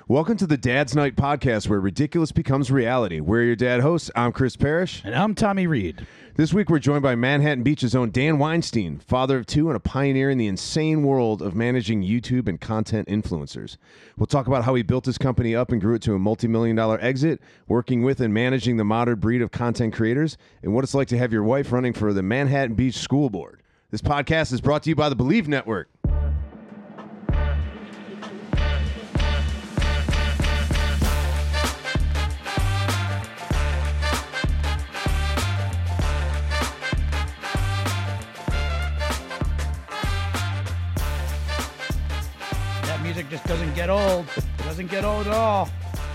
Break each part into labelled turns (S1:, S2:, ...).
S1: Welcome to the Dad's Night podcast, where ridiculous becomes reality. We're your dad hosts. I'm Chris Parrish.
S2: And I'm Tommy Reed.
S1: This week, we're joined by Manhattan Beach's own Dan Weinstein, father of two and a pioneer in the insane world of managing YouTube and content influencers. We'll talk about how he built his company up and grew it to a multi-million-dollar exit, working with and managing the modern breed of content creators, and what it's like to have your wife running for the Manhattan Beach School Board. This podcast is brought to you by the Believe Network.
S2: Just doesn't get old. Doesn't get old at all.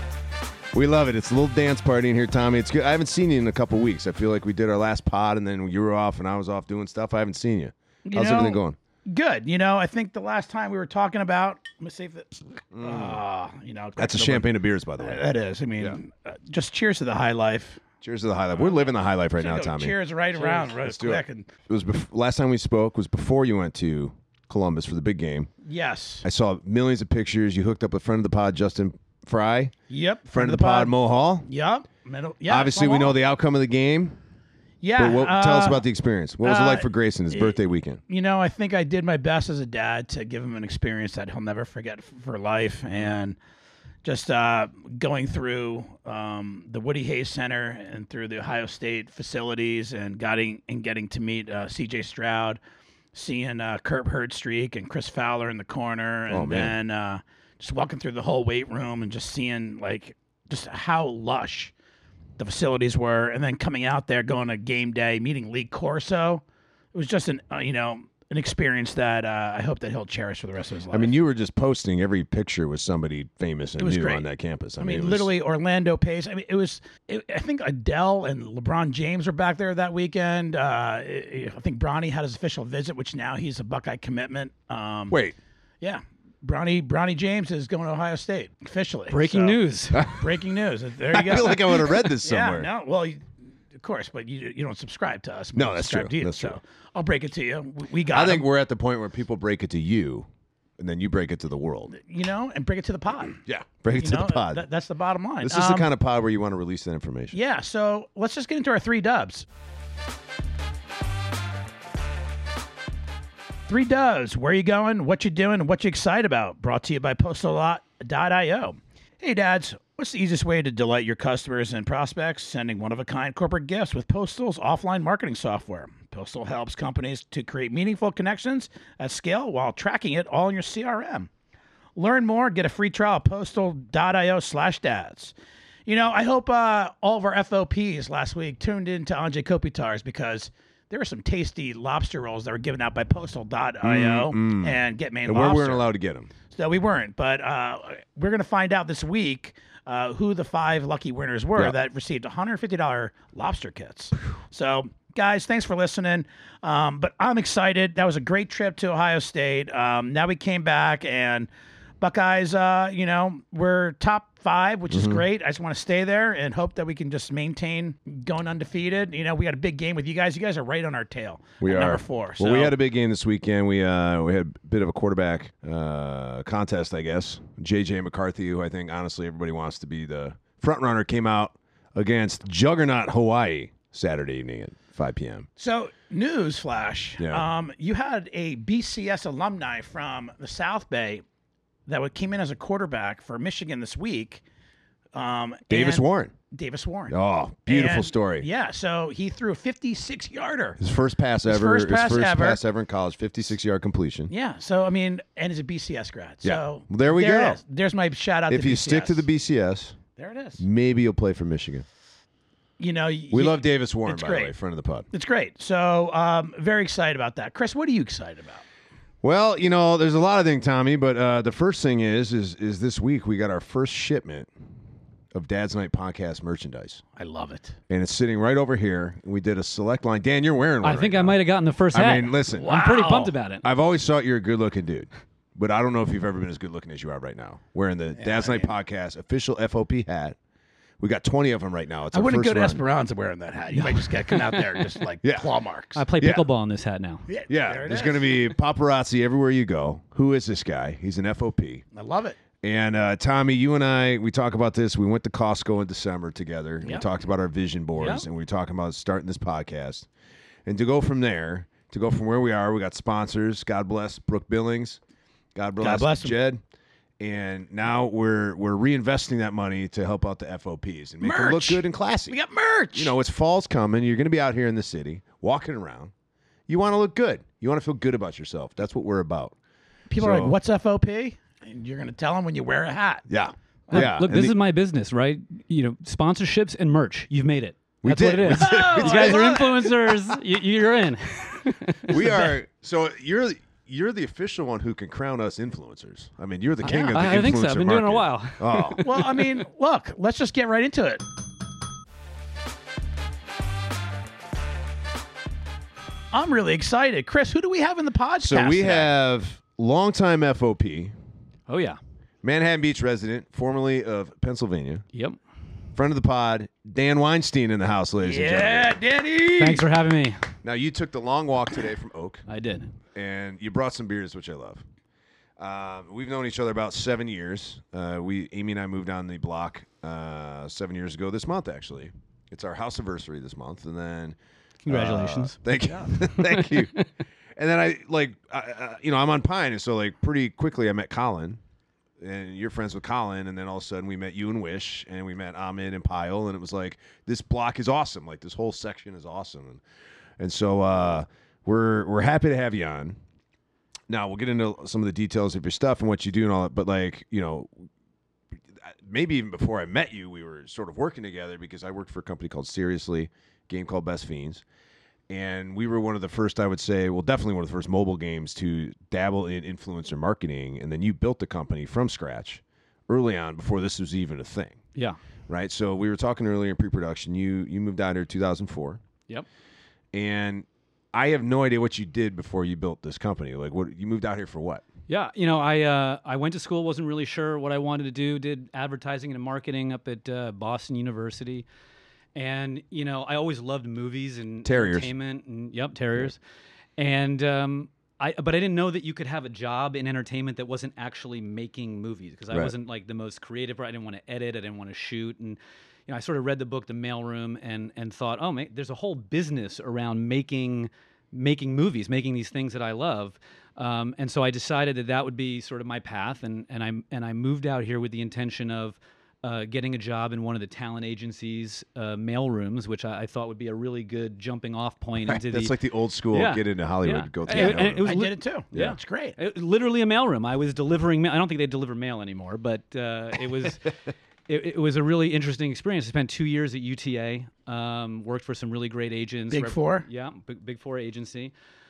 S1: We love it. It's a little dance party in here, Tommy. It's good. I haven't seen you in a couple weeks. I feel like we did our last pod, and then you were off, and I was off doing stuff. I haven't seen you. How's everything going?
S2: Good. I think the last time we were talking about, let me see if it,
S1: that's a champagne of beers, by the way.
S2: That is. Just cheers to the high life.
S1: Cheers to the high life. We're living the high life right now, Tommy.
S2: Cheers around right
S1: Let's
S2: quick.
S1: do it. It was last time we spoke was before you went to Columbus for the big game.
S2: Yes.
S1: I saw millions of pictures. You hooked up with friend of the pod, Justin Fry.
S2: Yep.
S1: Friend of the pod, Mo Hall.
S2: Yep.
S1: Obviously, we know the outcome of the game.
S2: Yeah.
S1: But tell us about the experience. What was it like for Grayson, his birthday weekend?
S2: I think I did my best as a dad to give him an experience that he'll never forget for life. And just going through the Woody Hayes Center and through the Ohio State facilities and getting to meet C.J. Stroud, seeing Kurt Herdstreak and Chris Fowler in the corner, and then just walking through the whole weight room and just seeing just how lush the facilities were, and then coming out there, going to game day, meeting Lee Corso. It was just an experience that I hope that he'll cherish for the rest of his life.
S1: I mean, you were just posting every picture with somebody famous and new
S2: great.
S1: on that campus.
S2: I mean, literally Orlando Pace. I mean, I think Adele and LeBron James were back there that weekend. I think Bronny had his official visit, which now he's a Buckeye commitment.
S1: Wait.
S2: Yeah. Bronny James is going to Ohio State officially.
S3: Breaking news.
S2: Breaking news. There you go.
S1: I feel like I would have read this somewhere.
S2: Yeah, no, well, of course, but you don't subscribe to us.
S1: No, that's true.
S2: That's true. I'll break it to you. We got
S1: I think we're at the point where people break it to you, and then you break it to the world.
S2: And break it to the pod.
S1: Yeah, break it to the pod.
S2: That's the bottom line.
S1: This is the kind of pod where you want to release that information.
S2: Yeah, so let's just get into our 3 dubs. 3 dubs. Where you going? What you doing? And what you excited about? Brought to you by Postal.io. Hey, dads. What's the easiest way to delight your customers and prospects? Sending one-of-a-kind corporate gifts with Postal's offline marketing software. Postal helps companies to create meaningful connections at scale while tracking it all in your CRM. Learn more. Get a free trial at Postal.io/dads. I hope all of our FOPs last week tuned into Andre Kopitar's, because there were some tasty lobster rolls that were given out by Postal.io and Get Maine Lobster.
S1: And we weren't allowed to get them.
S2: So we weren't, but we're going to find out this week who the 5 lucky winners were that received $150 lobster kits. So, guys, thanks for listening. But I'm excited. That was a great trip to Ohio State. Now we came back, and Buckeyes, we're top 5, which is great. I just want to stay there and hope that we can just maintain going undefeated. We got a big game with you guys. You guys are right on our tail.
S1: We are
S2: number 4.
S1: Well, we had a big game this weekend. We had a bit of a quarterback contest, I guess. J.J. McCarthy, who I think, honestly, everybody wants to be the front runner, came out against Juggernaut Hawaii Saturday evening at 5 p.m.
S2: So, news flash.
S1: Yeah.
S2: You had a BCS alumni from the South Bay that came in as a quarterback for Michigan this week.
S1: Davis Warren.
S2: Davis Warren.
S1: Oh, beautiful story.
S2: Yeah, so he threw a 56-yarder.
S1: His first pass ever. His first pass ever in college, 56-yard completion.
S2: Yeah, so, and he's a BCS grad.
S1: Yeah.
S2: So
S1: Well, there we go.
S2: There's my shout-out to BCS.
S1: If you stick to the BCS,
S2: there it is.
S1: Maybe you'll play for Michigan. We love Davis Warren, by the way, friend of the pod.
S2: It's great. So, very excited about that. Chris, what are you excited about?
S1: Well, there's a lot of things, Tommy, but the first thing is this week we got our first shipment of Dad's Night podcast merchandise.
S2: I love it.
S1: And it's sitting right over here. We did a select line. Dan, you're wearing one.
S3: I think I might have gotten the first hat.
S1: I mean, listen.
S2: Wow.
S3: I'm pretty pumped about it.
S1: I've always thought you're a good-looking dude, but I don't know if you've ever been as good-looking as you are right now. Wearing the Dad's Night podcast official FOP hat. We got 20 of them right now. It's
S2: I wouldn't go to
S1: run.
S2: Esperanza wearing that hat. You might just come out there just like claw marks.
S3: I play pickleball in this hat now.
S1: Yeah, there's going to be paparazzi everywhere you go. Who is this guy? He's an FOP.
S2: I love it.
S1: And Tommy, you and I, we talk about this. We went to Costco in December together. We
S2: Yep.
S1: talked about our vision boards,
S2: Yep.
S1: and we were talking about starting this podcast. And to go from there, to go from where we are, we got sponsors. God bless Brooke Billings. God bless
S2: 'em.
S1: Jed. And now we're reinvesting that money to help out the FOPs and make them look
S2: Merch.
S1: good and classy.
S2: We got merch.
S1: You know, it's fall's coming. You're going to be out here in the city, walking around. You want to look good. You want to feel good about yourself. That's what we're about.
S2: People are
S1: So-
S2: like, "What's FOP?" And you're going to tell them when you wear a hat.
S1: Yeah.
S3: Look,
S1: yeah.
S3: look,
S1: And
S3: this
S1: the-
S3: is my business, right? Sponsorships and merch. You've made it.
S1: We
S3: That's
S1: did.
S3: what it is.
S1: We did.
S2: Oh,
S3: You guys
S2: I
S3: are
S2: love it.
S3: influencers. You're in.
S1: we are. So you're the official one who can crown us influencers. I mean, you're the king of the influencer
S3: I think so. I've been doing it a
S1: market.
S3: while.
S1: Oh.
S2: Well, I mean, look, let's just get right into it. I'm really excited. Chris, who do we have in the podcast
S1: So we
S2: today?
S1: have longtime FOP,
S3: Oh, yeah.
S1: Manhattan Beach resident, formerly of Pennsylvania,
S3: Yep.
S1: friend of the pod, Dan Weinstein in the house, ladies and
S2: Yeah,
S1: gentlemen.
S2: Danny.
S3: Thanks for having me.
S1: Now, you took the long walk today from Oak,
S3: I did.
S1: and you brought some beers, which I love. We've known each other about 7 years. Amy and I moved down the block 7 years ago this month, actually. It's our house anniversary this month, and then
S3: Congratulations.
S1: thank you, thank you. And then I'm on Pine, and so like pretty quickly I met Colin, and you're friends with Colin, and then all of a sudden we met you and Wish, and we met Ahmed and Pyle, and it was like this block is awesome, like this whole section is awesome, and so we're happy to have you on. Now we'll get into some of the details of your stuff and what you do and all that, but like maybe even before I met you, we were sort of working together because I worked for a company called Seriously, a game called Best Fiends. And we were one of the first, I would say, well, definitely one of the first mobile games to dabble in influencer marketing. And then you built the company from scratch early on before this was even a thing,
S3: Yeah.
S1: right? So we were talking earlier in pre-production. You moved out here in 2004.
S3: Yep.
S1: And I have no idea what you did before you built this company. Like, what you moved out here for what?
S3: Yeah, I went to school, wasn't really sure what I wanted to do. Did advertising and marketing up at Boston University, and I always loved movies and
S1: Terriers.
S3: entertainment, and terriers. And but I didn't know that you could have a job in entertainment that wasn't actually making movies, because I
S1: Right.
S3: wasn't like the most creative. I didn't want to edit. I didn't want to shoot, and I sort of read the book The Mailroom and thought, oh, there's a whole business around making movies, making these things that I love. And so I decided that would be sort of my path, and I moved out here with the intention of getting a job in one of the talent agencies' mailrooms, which I thought would be a really good jumping off point into
S1: That's
S3: the.
S1: like the old school
S3: Yeah.
S1: get into Hollywood,
S3: Yeah.
S1: go to
S3: And-
S1: the
S3: and it was
S2: I
S3: li-
S2: did it too.
S3: Yeah.
S2: It's great.
S3: It was literally a mailroom. I was delivering mail. I don't think they deliver mail anymore, but it was it was a really interesting experience. I spent 2 years at UTA, worked for some really great agents.
S2: Big Four?
S3: Yeah, Big Four agency.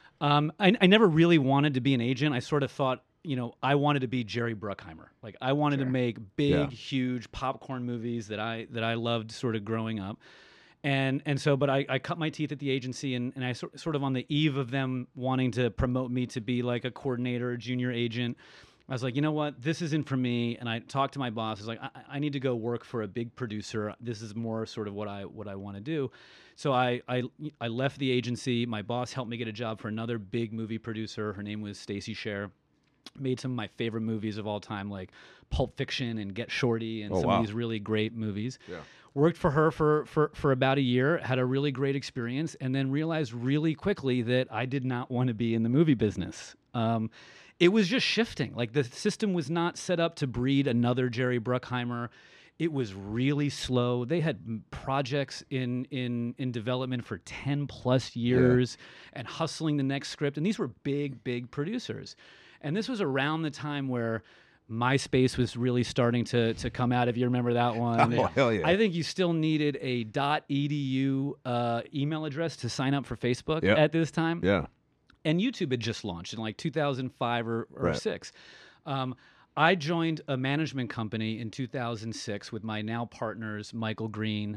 S3: I never really wanted to be an agent. I sort of thought, I wanted to be Jerry Bruckheimer. Like I wanted to make big,
S1: Yeah.
S3: huge popcorn movies that I loved sort of growing up. And so, but I cut my teeth at the agency, and I sort of on the eve of them wanting to promote me to be like a coordinator, a junior agent, I was like, you know what, this isn't for me. And I talked to my boss. I was like, I need to go work for a big producer. This is more sort of what I want to do. So I left the agency. My boss helped me get a job for another big movie producer. Her name was Stacey Scher. Made some of my favorite movies of all time, like Pulp Fiction and Get Shorty, and some
S1: wow.
S3: of these really great movies.
S1: Yeah.
S3: Worked for her for about a year, had a really great experience, and then realized really quickly that I did not want to be in the movie business. It was just shifting. Like the system was not set up to breed another Jerry Bruckheimer. It was really slow. They had projects in development for 10 plus years and hustling the next script. And these were big producers. And this was around the time where MySpace was really starting to come out, if you remember that one.
S1: Oh, hell yeah.
S3: I think you still needed a .edu email address to sign up for Facebook
S1: Yep.
S3: at this time.
S1: Yeah.
S3: And YouTube had just launched in like 2005 or
S1: Right.
S3: 6. I joined a management company in 2006 with my now partners, Michael Green,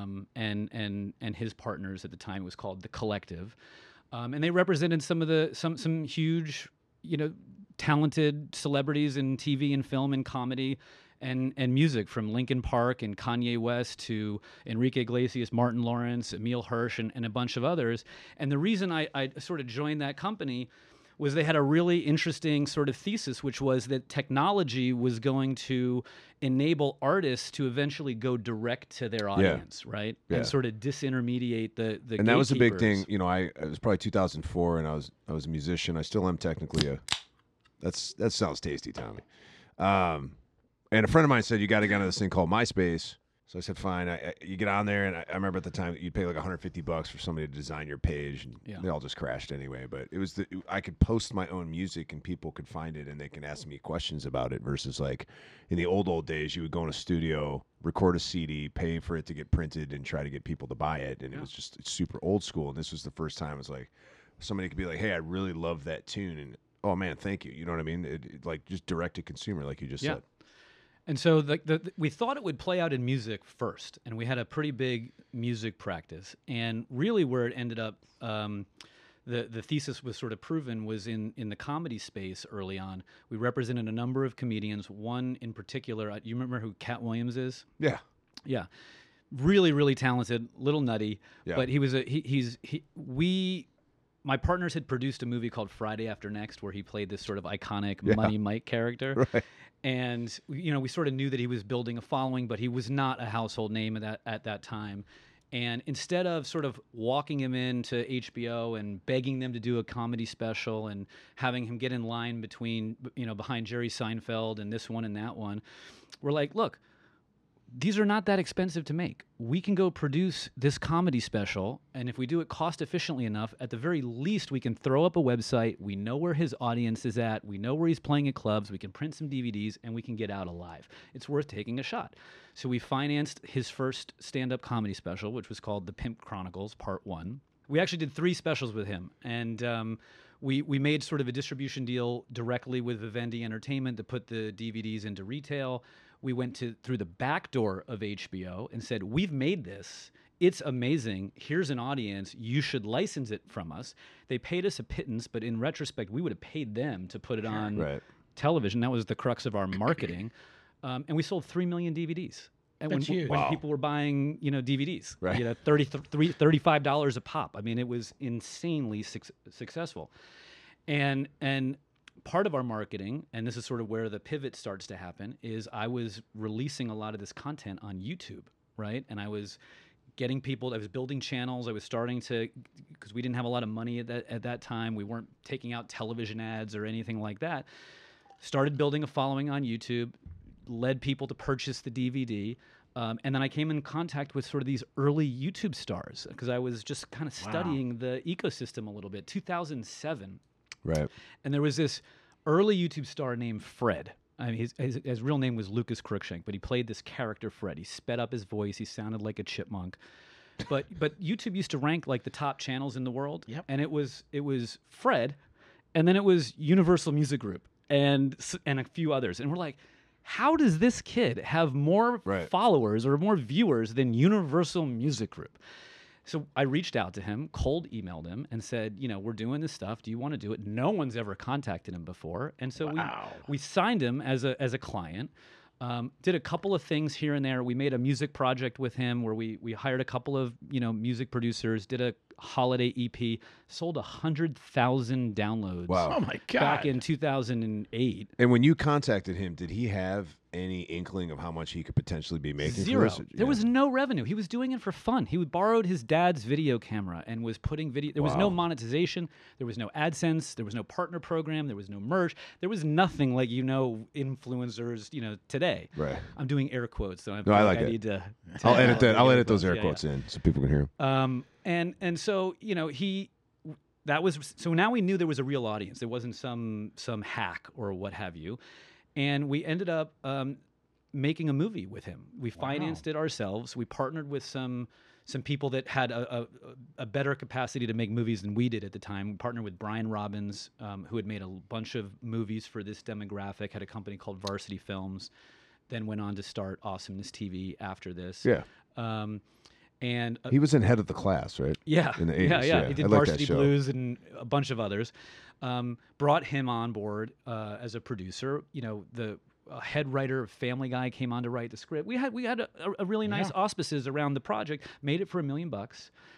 S3: and his partners at the time. It was called The Collective. And they represented some huge, talented celebrities in TV and film and comedy and music, from Linkin Park and Kanye West to Enrique Iglesias, Martin Lawrence, Emile Hirsch, and a bunch of others. And the reason I sort of joined that company was they had a really interesting sort of thesis, which was that technology was going to enable artists to eventually go direct to their audience, right?
S1: Yeah.
S3: And sort of disintermediate the
S1: And that was a big
S3: gatekeepers.
S1: thing. You know, it was probably 2004, and I was a musician. I still am technically a. That sounds tasty, Tommy. And a friend of mine said you got to get on this thing called MySpace. So I said, fine. You get on there, and I remember at the time you'd pay like $150 for somebody to design your page, and they all just crashed anyway. But it was I could post my own music, and people could find it, and they can ask me questions about it. Versus like in the old days, you would go in a studio, record a CD, pay for it to get printed, and try to get people to buy it. And it was just super old school. And this was the first time it was like somebody could be like, "Hey, I really love that tune," and oh man, thank you. You know what I mean? It like just direct to consumer, like you just said.
S3: And so we thought it would play out in music first, and we had a pretty big music practice. And really, where it ended up, the thesis was sort of proven was in the comedy space early on. We represented a number of comedians. One in particular, you remember who Cat Williams is?
S1: Yeah.
S3: Yeah, really, really talented, little nutty.
S1: Yeah.
S3: But he was my partners had produced a movie called Friday After Next, where he played this sort of iconic Money Mike character.
S1: Right.
S3: And we sort of knew that he was building a following, but he was not a household name at that time. And instead of sort of walking him into HBO and begging them to do a comedy special and having him get in line behind Jerry Seinfeld and this one and that one, we're like, look, these are not that expensive to make. We can go produce this comedy special, and if we do it cost efficiently enough, at the very least, we can throw up a website. We know where his audience is at. We know where he's playing at clubs. We can print some DVDs, and we can get out alive. It's worth taking a shot. So we financed his first stand-up comedy special, which was called The Pimp Chronicles Part 1. We actually did 3 specials with him, and we made sort of a distribution deal directly with Vivendi Entertainment to put the DVDs into retail. We went through the back door of HBO and said, we've made this. It's amazing. Here's an audience. You should license it from us. They paid us a pittance, but in retrospect, we would have paid them to put it on television. That was the crux of our marketing. And we sold 3 million DVDs. And
S2: That's huge.
S3: when people were buying, DVDs,
S1: Right.
S3: $35 a pop. I mean, it was insanely successful. And part of our marketing, and this is sort of where the pivot starts to happen, is I was releasing a lot of this content on YouTube, right? And I was getting people, I was building channels. I was starting to, because we didn't have a lot of money at that time. We weren't taking out television ads or anything like that. Started building a following on YouTube, led people to purchase the DVD. And then I came in contact with sort of these early YouTube stars because I was just kind of studying the ecosystem a little bit. 2007.
S1: Right.
S3: And there was this early YouTube star named Fred. I mean, his real name was Lucas Cruikshank, but he played this character Fred. He sped up his voice. He sounded like a chipmunk. But YouTube used to rank like the top channels in the world.
S2: Yep.
S3: And it was Fred, and then it was Universal Music Group and a few others. And we're like, how does this kid have more followers or more viewers than Universal Music Group? So I reached out to him, cold emailed him, and said, we're doing this stuff. Do you want to do it? No one's ever contacted him before, and so we signed him as a client. Did a couple of things here and there. We made a music project with him where we hired a couple of music producers. Did a holiday EP. Sold 100,000 downloads.
S1: Wow.
S2: Oh my God.
S3: Back in 2008.
S1: And when you contacted him, did he have any inkling of how much he could potentially be making?
S3: Zero.
S1: For this?
S3: There was no revenue. He was doing it for fun. He borrowed his dad's video camera and was putting video. There was no monetization. There was no AdSense. There was no partner program. There was no merch. There was nothing like influencers today.
S1: Right.
S3: I'm doing air quotes, so
S1: I like
S3: I
S1: it.
S3: need to.
S1: I'll edit that. I'll edit those air
S3: Yeah,
S1: quotes in so people can hear them.
S3: And so so now we knew there was a real audience. There wasn't some hack or what have you, and we ended up making a movie with him. We financed it ourselves. We partnered with some people that had a better capacity to make movies than we did at the time. We partnered with Brian Robbins, who had made a bunch of movies for this demographic, had a company called Varsity Films, then went on to start Awesomeness TV after this.
S1: Yeah.
S3: And
S1: He was in Head of the Class, right?
S3: yeah,
S1: In the 80s,
S3: yeah.
S1: yeah.
S3: He did
S1: I like that
S3: Varsity
S1: show.
S3: Blues and a bunch of others. Brought him on board as a producer. The head writer of Family Guy came on to write the script. We had a really nice auspices around the project. Made it for $1 million.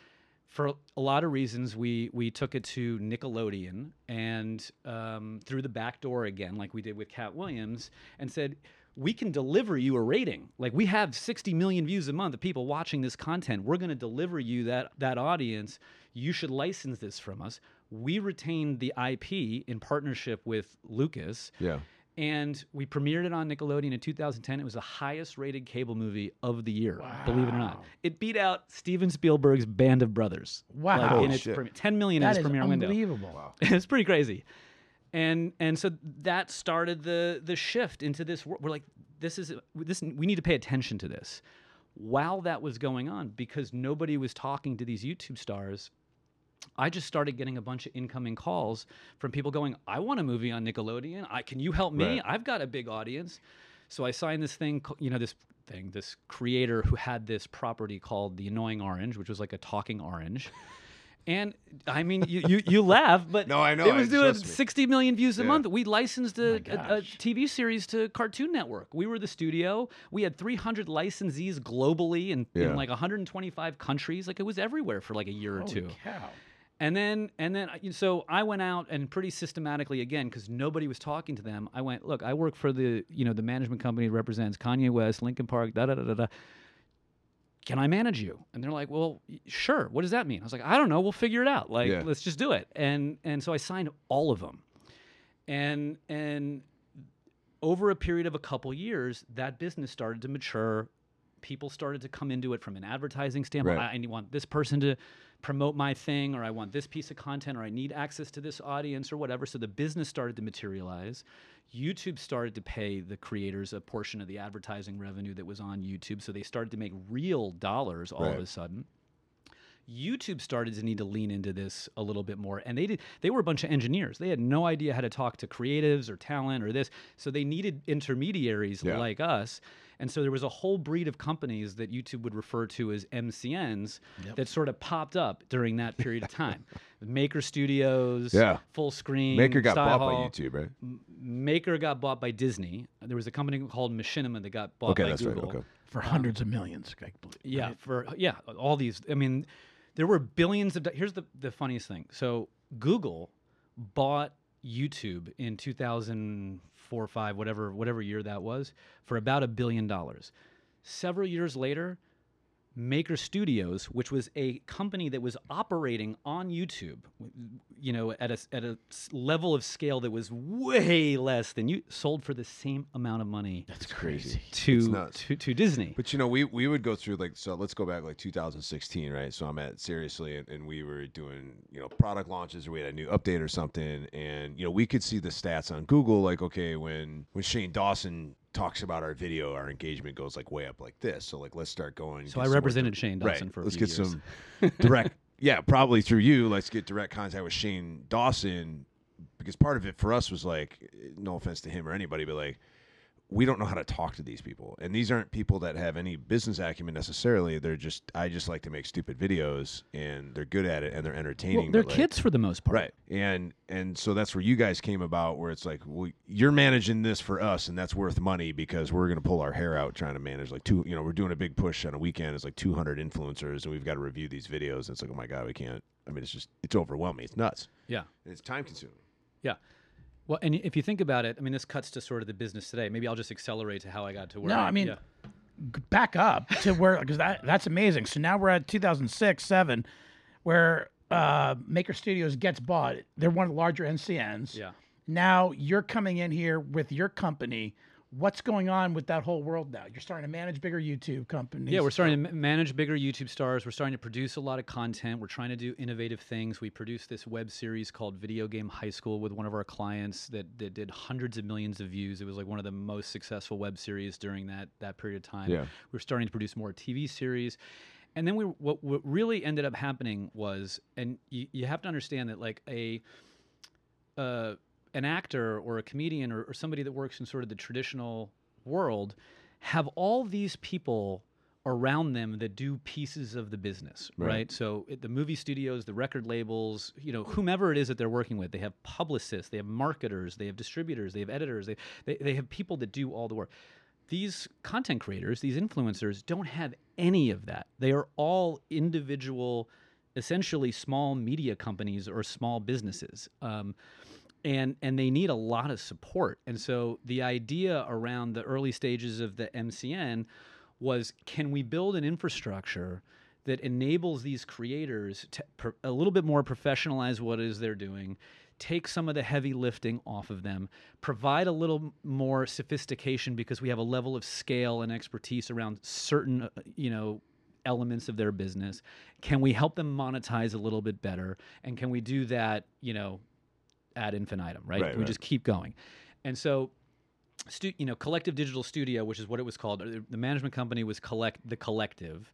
S3: for a lot of reasons, we took it to Nickelodeon and through the back door again, like we did with Cat Williams, and said, we can deliver you a rating. Like, we have 60 million views a month of people watching this content. We're going to deliver you that audience. You should license this from us. We retained the IP in partnership with Lucas.
S1: Yeah.
S3: And we premiered it on Nickelodeon in 2010. It was the highest rated cable movie of the year, believe it or not. It beat out Steven Spielberg's Band of Brothers.
S2: Wow.
S3: Like,
S1: Holy
S3: in its
S1: shit.
S3: 10 million in
S2: That
S3: its
S2: is
S3: premiere window.
S2: unbelievable. Wow.
S3: It's pretty crazy. And so that started the shift into this world. We're like, we need to pay attention to this. While that was going on, because nobody was talking to these YouTube stars, I just started getting a bunch of incoming calls from people going, I want a movie on Nickelodeon. Can you help me?
S1: Right.
S3: I've got a big audience. So I signed this thing, this creator who had this property called The Annoying Orange, which was like a talking orange. And I mean, you laugh, but
S1: No, I know.
S3: it was doing
S1: Trust me.
S3: 60 million views a
S1: Yeah.
S3: month. We licensed a
S2: gosh.
S3: TV series to Cartoon Network. We were the studio. We had 300 licensees globally in
S1: Yeah.
S3: like 125 countries. Like, it was everywhere for like a year or
S2: Holy
S3: two.
S2: cow.
S3: And then, so I went out and pretty systematically, again, because nobody was talking to them, I went, look, I work for the management company that represents Kanye West, Linkin Park, da-da-da-da-da. Can I manage you? And they're like, well, sure. What does that mean? I was like, I don't know. We'll figure it out. Like,
S1: Yeah.
S3: let's just do it. And so I signed all of them. And over a period of a couple years, that business started to mature. People started to come into it from an advertising standpoint.
S1: Right.
S3: I want this person to promote my thing, or I want this piece of content, or I need access to this audience or whatever. So the business started to materialize. YouTube started to pay the creators a portion of the advertising revenue that was on YouTube. So they started to make real dollars all of
S1: Right.
S3: a sudden. YouTube started to need to lean into this a little bit more, and they were a bunch of engineers. They had no idea how to talk to creatives or talent or this, so they needed intermediaries
S1: Yeah.
S3: like us. And so there was a whole breed of companies that YouTube would refer to as MCNs that sort of popped up during that period of time. Maker Studios,
S1: Yeah.
S3: Full Screen,
S1: Maker got
S3: Style
S1: bought by
S3: Hall.
S1: YouTube, right?
S3: Maker got bought by Disney. There was a company called Machinima that got bought
S1: Okay,
S3: by
S1: that's
S3: Google.
S1: right. Okay.
S2: For hundreds of millions, I believe.
S3: Yeah,
S2: right?
S3: all these. I mean, there were billions of. Here's the funniest thing. So Google bought YouTube in 2004, 5, whatever year that was, for about $1 billion. Several years later, Maker Studios, which was a company that was operating on YouTube, at a level of scale that was way less than you, sold for the same amount of money
S2: That's crazy.
S1: It's
S3: to
S1: nuts.
S3: to Disney.
S1: But we would go through so let's go back like 2016, right? So I'm at Seriously, and we were doing product launches, or we had a new update or something, and we could see the stats on Google, like, okay, when Shane Dawson talks about our video, our engagement goes like way up like this. So like, let's start going.
S3: So
S1: get
S3: I
S1: some more
S3: represented Shane Dawson
S1: right.
S3: for a
S1: Let's
S3: few
S1: get
S3: years.
S1: some direct, yeah, probably through you. Let's get direct contact with Shane Dawson, because part of it for us was like, no offense to him or anybody, but like, we don't know how to talk to these people, and these aren't people that have any business acumen necessarily. I just like to make stupid videos, and they're good at it, and they're entertaining.
S3: Well, they're
S1: but, like,
S3: kids for the most part.
S1: right? And so that's where you guys came about, where it's like, well, you're managing this for us, and that's worth money, because we're gonna pull our hair out trying to manage like we're doing a big push on a weekend. It's like 200 influencers, and we've got to review these videos. And it's like, oh my god, we can't. I mean, it's overwhelming. It's nuts.
S3: Yeah.
S1: And it's time consuming.
S3: Yeah. Well, and if you think about it, I mean, this cuts to sort of the business today. Maybe I'll just accelerate to how I got to where.
S2: No, I mean, back up to where, because that's amazing. So now we're at 2006, 7, where Maker Studios gets bought. They're one of the larger NCNs.
S3: Yeah.
S2: Now you're coming in here with your company. What's going on with that whole world now? You're starting to manage bigger YouTube companies.
S3: Yeah, we're starting to manage bigger YouTube stars. We're starting to produce a lot of content. We're trying to do innovative things. We produced this web series called Video Game High School with one of our clients that did hundreds of millions of views. It was like one of the most successful web series during that period of time.
S1: Yeah.
S3: We're starting to produce more TV series. And then what really ended up happening was, and you have to understand that like an actor or a comedian or somebody that works in sort of the traditional world have all these people around them that do pieces of the business, right? So the movie studios, the record labels, whomever it is that they're working with, they have publicists, they have marketers, they have distributors, they have editors, they have people that do all the work. These content creators, these influencers don't have any of that. They are all individual essentially small media companies or small businesses. And they need a lot of support. And so the idea around the early stages of the MCN was, can we build an infrastructure that enables these creators to a little bit more professionalize what it is they're doing, take some of the heavy lifting off of them, provide a little more sophistication because we have a level of scale and expertise around certain, elements of their business. Can we help them monetize a little bit better? And can we do that, ad infinitum, right? We just keep going. And so, Collective Digital Studio, which is what it was called, the management company was The Collective.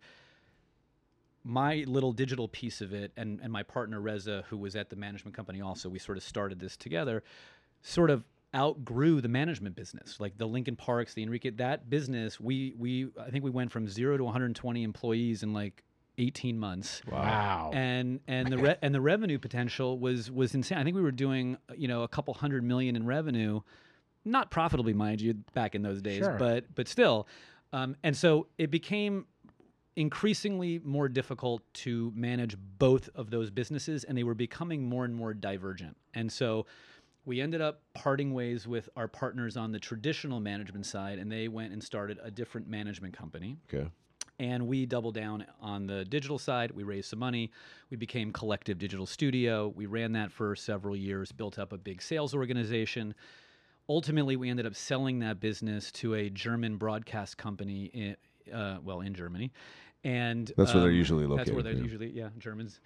S3: My little digital piece of it, and my partner Reza, who was at the management company also, we sort of started this together, sort of outgrew the management business. Like the Lincoln Parks, the Enrique, that business, I think we went from 0 to 120 employees in like 18 months.
S2: Wow.
S3: And the revenue potential was insane. I think we were doing, a couple $100 million in revenue, not profitably, mind you, back in those days,
S2: Sure.
S3: but still. And so it became increasingly more difficult to manage both of those businesses, and they were becoming more and more divergent. And so we ended up parting ways with our partners on the traditional management side, and they went and started a different management company.
S1: Okay.
S3: And we doubled down on the digital side. We raised some money. We became Collective Digital Studio. We ran that for several years, built up a big sales organization. Ultimately, we ended up selling that business to a German broadcast company in Germany. And
S1: that's where they're usually located.
S3: That's where they're usually, Germans.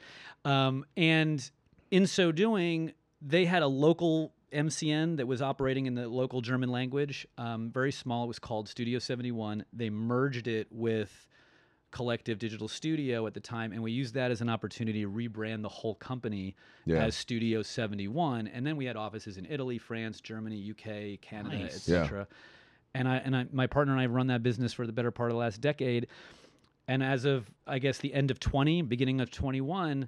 S3: And in so doing, they had a local MCN that was operating in the local German language, very small. It was called Studio 71. They merged it with Collective Digital Studio at the time, and we used that as an opportunity to rebrand the whole company as Studio 71. And then we had offices in Italy, France, Germany, UK, Canada, etc. And my partner and I have run that business for the better part of the last decade. And as of, I guess, the end of 20, beginning of 21,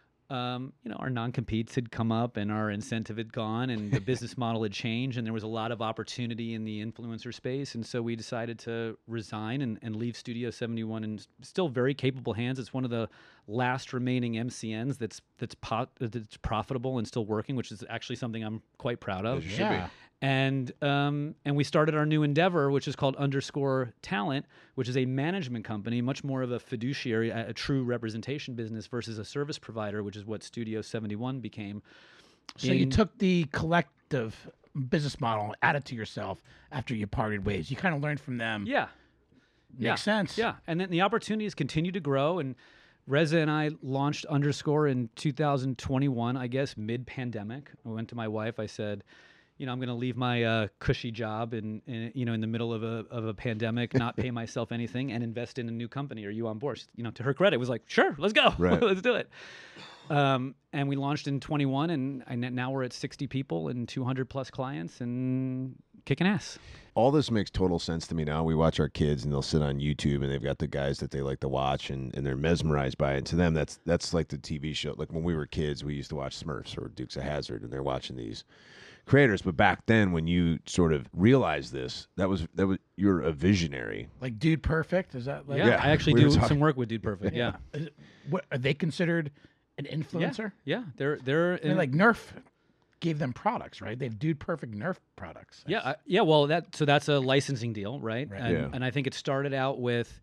S3: our non-competes had come up and our incentive had gone and the business model had changed and there was a lot of opportunity in the influencer space. And so we decided to resign and leave Studio 71 in still very capable hands. It's one of the last remaining MCNs that's profitable and still working, which is actually something I'm quite proud of.
S1: It should be.
S3: And we started our new endeavor, which is called Underscore Talent, which is a management company, much more of a fiduciary, a true representation business versus a service provider, which is what Studio 71 became.
S2: So you took the Collective business model and added to yourself after you parted ways. You kind of learned from them.
S3: Yeah.
S2: Makes sense.
S3: Yeah. And then the opportunities continue to grow. And Reza and I launched Underscore in 2021, I guess, mid-pandemic. I went to my wife. I said, I'm going to leave my cushy job in the middle of a pandemic, not pay myself anything, and invest in a new company. Are you on board? To her credit, was like, sure, let's go, let's do it. And we launched in 21, and now we're at 60 people and 200 plus clients and kicking ass.
S1: All this makes total sense to me now. We watch our kids and they'll sit on YouTube and they've got the guys that they like to watch and they're mesmerized by it. And to them, that's like the TV show. Like when we were kids, we used to watch Smurfs or Dukes of Hazzard, and they're watching these creators. But back then, when you sort of realized this, that was you're a visionary.
S2: Like Dude Perfect, is that like?
S3: Yeah, I actually do some work with Dude Perfect. Yeah.
S2: What are they considered an influencer?
S3: Yeah, they're
S2: I mean, like Nerf gave them products, right? They have Dude Perfect Nerf products.
S3: Yeah. Well, that's a licensing deal, right?
S2: Right.
S3: And I think it started out with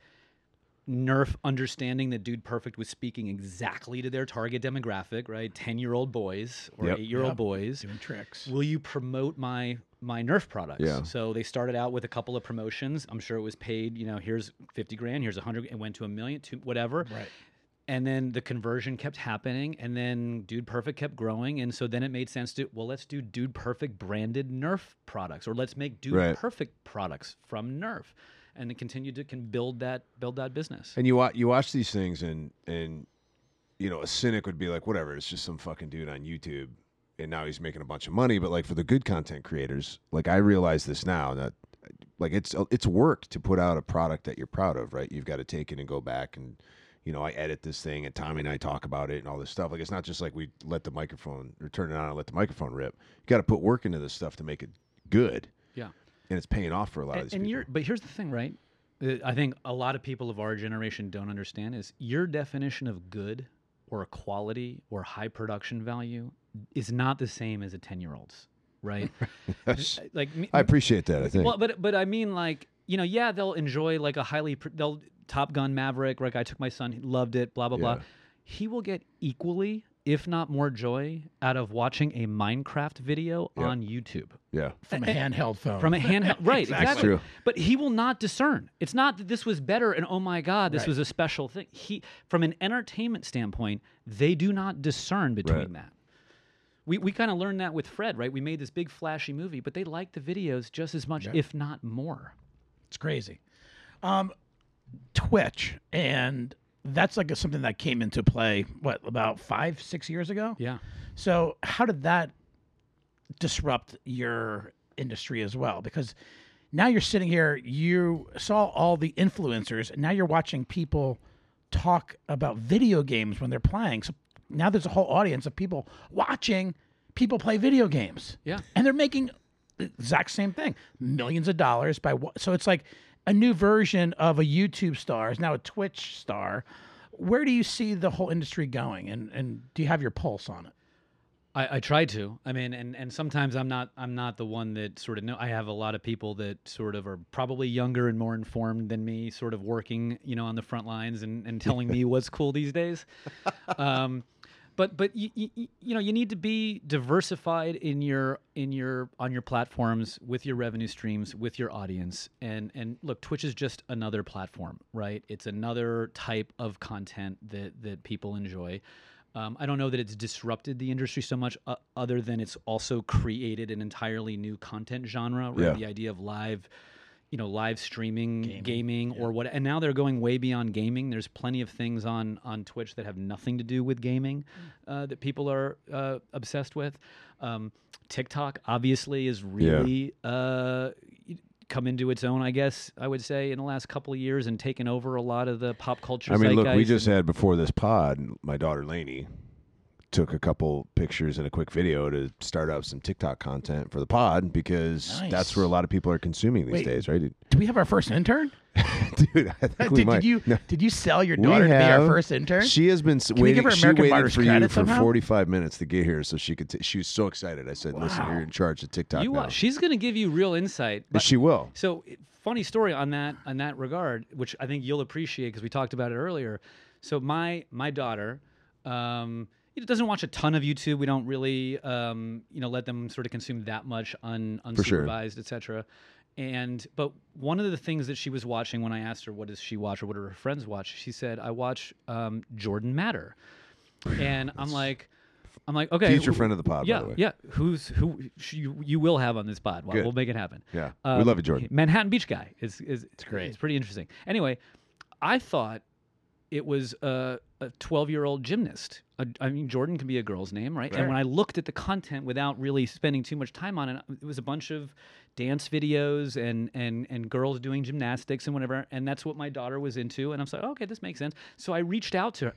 S3: Nerf understanding that Dude Perfect was speaking exactly to their target demographic, right? 10-year-old boys or 8-year-old boys
S2: doing tricks.
S3: Will you promote my Nerf products?
S1: Yeah.
S3: So they started out with a couple of promotions. I'm sure it was paid. Here's $50,000, here's $100,000, it went to $1 million, to whatever.
S2: Right.
S3: And then the conversion kept happening, and then Dude Perfect kept growing, and so then it made sense let's do Dude Perfect branded Nerf products, or let's make Dude Perfect products from Nerf, and it continued to build that business.
S1: And you watch these things, and a cynic would be like, whatever, it's just some fucking dude on YouTube, and now he's making a bunch of money. But like for the good content creators, like I realize this now that like it's work to put out a product that you're proud of, right? You've got to take it and go back and. I edit this thing and Tommy and I talk about it and all this stuff. Like, it's not just like we let the microphone or turn it on and let the microphone rip. You got to put work into this stuff to make it good.
S3: Yeah.
S1: And it's paying off for a lot of these people.
S3: But here's the thing, right? I think a lot of people of our generation don't understand is your definition of good or quality or high production value is not the same as a 10-year-old's, right? Like
S1: I appreciate that. I think.
S3: Well, but I mean, like, you know, yeah, they'll enjoy like they'll Top Gun Maverick. Like, I took my son, he loved it. Blah blah blah.
S1: Yeah.
S3: He will get equally, if not more, joy out of watching a Minecraft video on YouTube.
S1: Yeah.
S2: From a handheld phone.
S3: From a handheld, right? Exactly.
S1: True.
S3: But he will not discern. It's not that this was better and oh my God, this
S2: Right.
S3: was a special thing. From an entertainment standpoint, they do not discern between
S1: Right.
S3: that. We kind of learned that with Fred, right? We made this big flashy movie, but they like the videos just as much, if not more.
S2: It's crazy. Twitch, and that's like something that came into play, what, about 5-6 years ago?
S3: Yeah.
S2: So how did that disrupt your industry as well? Because now you're sitting here, you saw all the influencers, and now you're watching people talk about video games when they're playing. So now there's a whole audience of people watching people play video games.
S3: Yeah.
S2: And they're making the exact same thing, millions of dollars so it's like a new version of a YouTube star is now a Twitch star. Where do you see the whole industry going, and do you have your pulse on it?
S3: I try to. I mean, and sometimes I'm not the one that sort of know. I have a lot of people that sort of are probably younger and more informed than me, sort of working, you know, on the front lines and telling me what's cool these days. But you know, you need to be diversified on your platforms with your revenue streams, with your audience. And look, Twitch is just another platform, right? It's another type of content that people enjoy. I don't know that it's disrupted the industry so much, other than it's also created an entirely new content genre, right?
S1: Yeah.
S3: The idea of live streaming, gaming or what. And now they're going way beyond gaming. There's plenty of things on Twitch that have nothing to do with gaming that people are obsessed with. TikTok obviously is really come into its own, I guess I would say, in the last couple of years and taken over a lot of the pop culture.
S1: I mean, look, we
S3: zeitgeist
S1: just had before this pod, my daughter Lainey took a couple pictures and a quick video to start out some TikTok content for the pod because
S2: Nice.
S1: that's where a lot of people are consuming these
S2: Wait.
S1: days, right?
S2: Do we have our first intern?
S1: Dude, I think we might.
S2: Did you sell your
S1: We
S2: daughter to be our
S1: have.
S2: first intern?
S1: She has been
S2: we
S1: waiting.
S2: give her
S1: She
S2: American
S1: waited
S2: Martyrs
S1: for you
S2: credit
S1: for
S2: somehow?
S1: 45 minutes to get here so she could. She was so excited. I said, "Listen,
S2: Wow.
S1: you're in charge of TikTok now."
S3: she's going to give you real insight.
S1: But she will.
S3: So, funny story on that regard, which I think you'll appreciate because we talked about it earlier. So my daughter doesn't watch a ton of YouTube. We don't really let them sort of consume that much unsupervised, etc. But one of the things that she was watching when I asked her what does she watch or what do her friends watch, she said, I watch Jordan Matter. And I'm like, okay.
S1: Future friend of the pod,
S3: yeah,
S1: by the way.
S3: Yeah. Who you will have on this pod.
S1: Good.
S3: We'll make it happen.
S1: Yeah. We love you, Jordan.
S3: Manhattan Beach guy. It's
S2: great.
S3: It's pretty interesting. Anyway, I thought it was a 12-year-old gymnast. I mean, Jordan can be a girl's name, right? And when I looked at the content without really spending too much time on it, it was a bunch of dance videos and girls doing gymnastics and whatever. And that's what my daughter was into. And I was like, okay, this makes sense. So I reached out to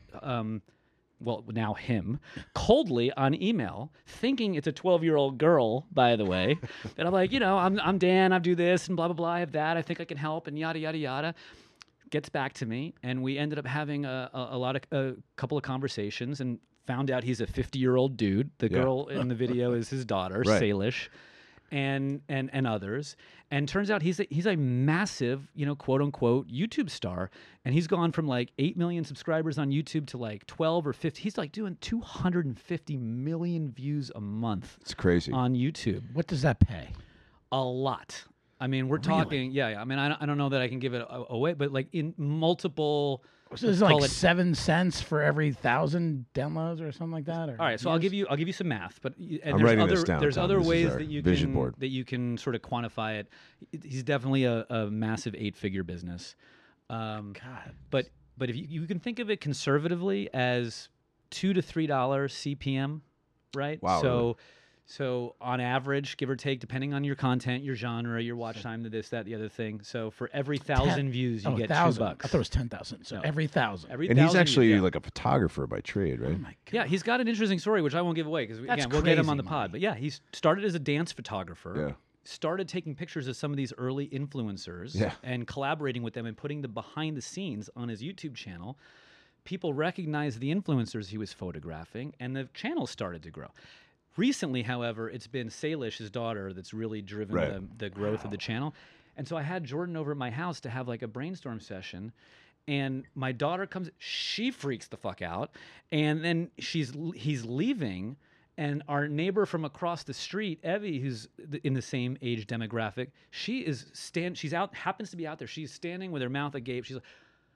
S3: now him, coldly on email, thinking it's a 12-year-old girl, by the way. And I'm like, I'm Dan, I do this and blah, blah, blah, I have that. I think I can help and yada, yada, yada. Gets back to me, and we ended up having a couple of conversations and found out he's a 50-year-old dude. The girl in the video is his daughter,
S1: Right.
S3: Salish, and others. And turns out he's a massive, quote unquote YouTube star, and he's gone from like 8 million subscribers on YouTube to like 12 or 15. He's like doing 250 million views a month.
S1: It's crazy.
S3: On YouTube.
S2: What does that pay?
S3: A lot. I mean, we're talking, yeah. I mean, I don't know that I can give it away, but like in multiple.
S2: So is it like 7 cents for every 1,000 downloads or something like that? Or
S3: all right, so I'll give you some math, but
S1: I'm writing this down,
S3: there's
S1: Tom.
S3: other
S1: This is
S3: ways
S1: our
S3: that you
S1: vision
S3: can
S1: board.
S3: that you can sort of quantify it. He's definitely a massive 8-figure business.
S2: God.
S3: But if you can think of it conservatively as $2 to $3 CPM, right?
S1: Wow, really?
S3: So on average, give or take, depending on your content, your genre, your watch time, this, that, the other thing. So for every 1,000 views, you get
S2: 1,000.
S3: $2.
S2: I thought it was 10,000. So every 1,000.
S3: Every
S1: And he's
S3: 1,000
S1: actually
S3: views, yeah.
S1: like a photographer by trade, right?
S2: Oh my God.
S3: Yeah, he's got an interesting story, which I won't give away because
S2: That's
S3: we'll get him on
S2: crazy
S3: the pod.
S2: money.
S3: But yeah, he started as a dance photographer.
S1: Yeah.
S3: Started taking pictures of some of these early influencers
S1: Yeah.
S3: and collaborating with them and putting the behind the scenes on his YouTube channel. people recognized the influencers he was photographing, and the channel started to grow. Recently, however, it's been Salish, his daughter, that's really driven the growth of the channel. And so I had Jordan over at my house to have like a brainstorm session. And my daughter comes, she freaks the fuck out. And then he's leaving. And our neighbor from across the street, Evie, who's in the same age demographic, she's out, happens to be out there. She's standing with her mouth agape. She's like,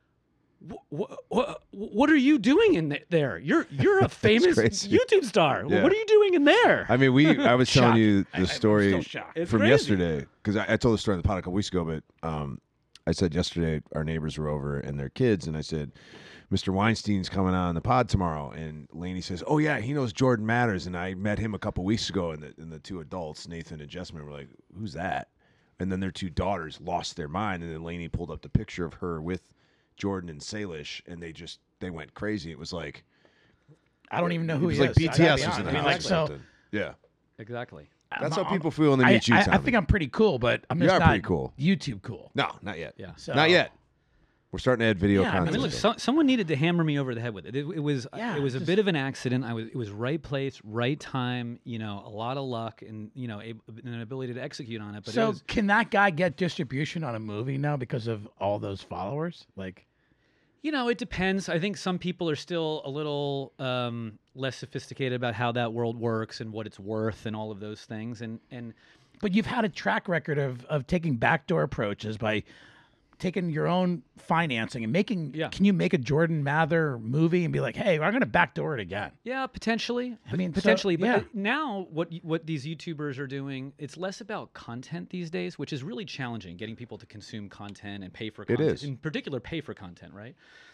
S3: what are you doing in there? You're a famous YouTube star.
S1: Yeah.
S3: What are you doing in there?
S1: I mean, I was telling you the story
S2: I'm still shocked.
S1: from
S3: crazy.
S1: yesterday because I told the story on the pod a couple weeks ago. But I said yesterday our neighbors were over and their kids, and I said, Mr. Weinstein's coming on the pod tomorrow, and Lainey says, "Oh yeah, he knows Jordan Matters, and I met him a couple weeks ago." And the two adults, Nathan and Jessamine, were like, "Who's that?" And then their two daughters lost their mind, and then Lainey pulled up the picture of her with Jordan and Salish, and they went crazy. It was like
S2: I don't even know who
S1: it was
S2: he
S1: like
S2: is. I gotta
S1: BTS
S2: be
S1: was in
S2: honest.
S1: the
S2: I mean,
S1: house
S2: like,
S1: or
S2: so
S1: something. Yeah,
S3: Exactly.
S1: that's how people feel when they meet you.
S2: I
S1: Tommy.
S2: think I'm pretty cool, but I'm
S1: You
S2: just
S1: are
S2: not
S1: pretty cool.
S2: YouTube cool.
S1: No, not yet.
S3: Yeah.
S2: So,
S1: Not yet. We're starting to add video
S2: Yeah, I mean,
S1: content.
S3: Look, someone needed to hammer me over the head with it. It was
S2: Yeah,
S3: it was a
S2: just-
S3: bit of an accident. It was right place, right time. You know, a lot of luck and an ability to execute on it. But
S2: So
S3: it was,
S2: can that guy get distribution on a movie now because of all those followers? Like,
S3: it depends. I think some people are still a little less sophisticated about how that world works and what it's worth and all of those things. And
S2: but you've had a track record of taking backdoor approaches by taking your own financing and making.
S3: Yeah.
S2: Can you make a Jordan Mather movie and be like, hey, I'm going to backdoor it again?
S3: yeah, potentially.
S2: I mean, so-
S3: potentially.
S2: yeah.
S3: But now, what these YouTubers are doing, it's less about content these days, which is really challenging. Getting people to consume content and pay for content.
S1: is.
S3: In particular, pay for content, right?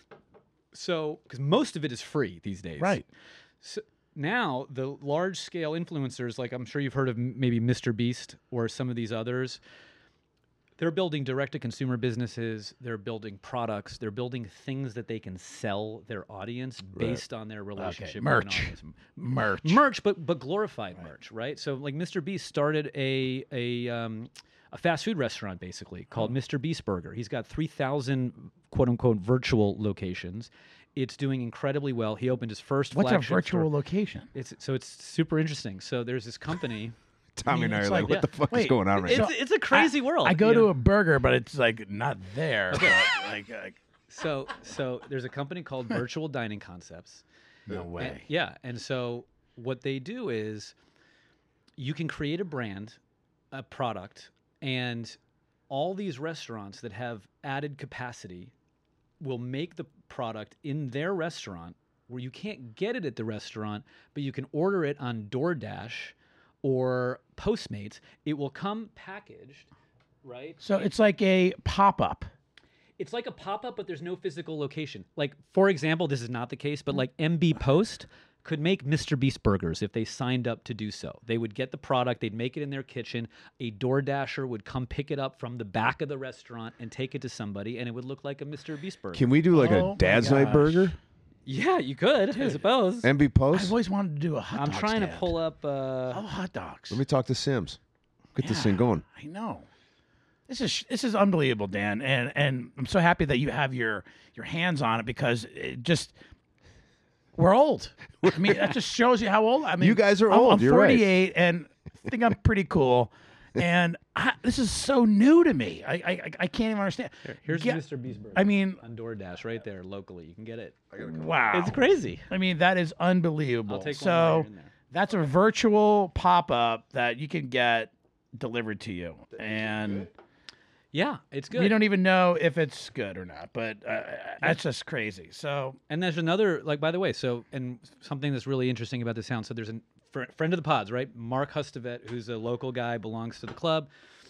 S3: So, because most of it is free these days,
S2: Right.
S3: So now the large scale influencers, like I'm sure you've heard of maybe Mr. Beast or some of these others. They're building direct-to-consumer businesses. They're building products. They're building things that they can sell their audience based on their relationship. with an
S2: Merch.
S3: audience.
S2: Merch.
S3: but glorified merch, right? So like Mr. Beast started a fast food restaurant basically called Mr. Beast Burger. He's got 3,000 quote-unquote virtual locations. It's doing incredibly well. He opened his first
S2: What's a
S3: flagship
S2: virtual
S3: store.
S2: location?
S3: It's super interesting. So there's this company.
S1: Tommy and I
S2: it's
S1: are like,
S2: like-
S1: what the fuck is
S2: Wait,
S1: going on right now?
S3: It's a crazy world.
S2: I go
S3: you
S2: to
S3: know?
S2: a burger, but it's like not there. but, like,
S3: So there's a company called Virtual Dining Concepts.
S2: no
S3: And-
S2: way.
S3: yeah, and so what they do is you can create a brand, a product, and all these restaurants that have added capacity will make the product in their restaurant where you can't get it at the restaurant, but you can order it on DoorDash or Postmates. It will come packaged, right?
S2: So it's like a pop-up.
S3: It's like a pop-up, but there's no physical location. Like, for example, this is not the case, but like MB Post could make Mr. Beast burgers if they signed up to do so. They would get the product, they'd make it in their kitchen. A DoorDasher would come pick it up from the back of the restaurant and take it to somebody, and it would look like a Mr. Beast burger.
S1: Can we do like
S2: Oh my
S1: a Dad's Night
S2: gosh.
S1: burger?
S3: Yeah, you could, I suppose.
S1: MB
S2: I've
S1: Post?
S2: always wanted to do a hot
S3: I'm
S2: dog
S3: trying to
S2: stand.
S3: pull up.
S2: Oh, hot dogs.
S1: Let me talk to Sims. Get this
S2: Yeah,
S1: thing going.
S2: I know. This is unbelievable, Dan, and I'm so happy that you have your hands on it because it just we're old. I mean, that just shows you how old. I mean,
S1: You guys are
S2: I'm
S1: old, you're right.
S2: 48, and I think I'm pretty cool. And this is so new to me. I can't even understand.
S3: Here's
S2: Yeah,
S3: Mr. Beast burger.
S2: I mean,
S3: on DoorDash right there locally. You can get it.
S2: wow,
S3: It's crazy.
S2: I mean, that is unbelievable.
S3: I'll take one
S2: So
S3: while you're in there.
S2: that's a virtual pop-up that you can get delivered to you, and
S3: Yeah, it's good.
S2: we don't even know if it's good or not. But that's just crazy. So
S3: And there's another, like, by the way, so, and something that's really interesting about the sound. So there's a friend of the pods, right? Mark Hustavet, who's a local guy, belongs to the club.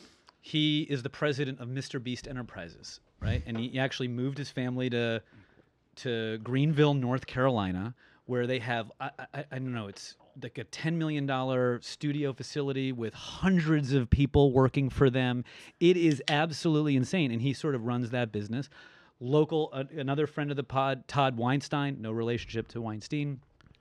S3: He is the president of Mr. Beast Enterprises, right? And he actually moved his family to Greenville, North Carolina, where they have, I don't know, it's like a $10 million studio facility with hundreds of people working for them. It is absolutely insane. And he sort of runs that business. Local, another friend of the pod, Todd Weinstein, no relationship to Weinstein,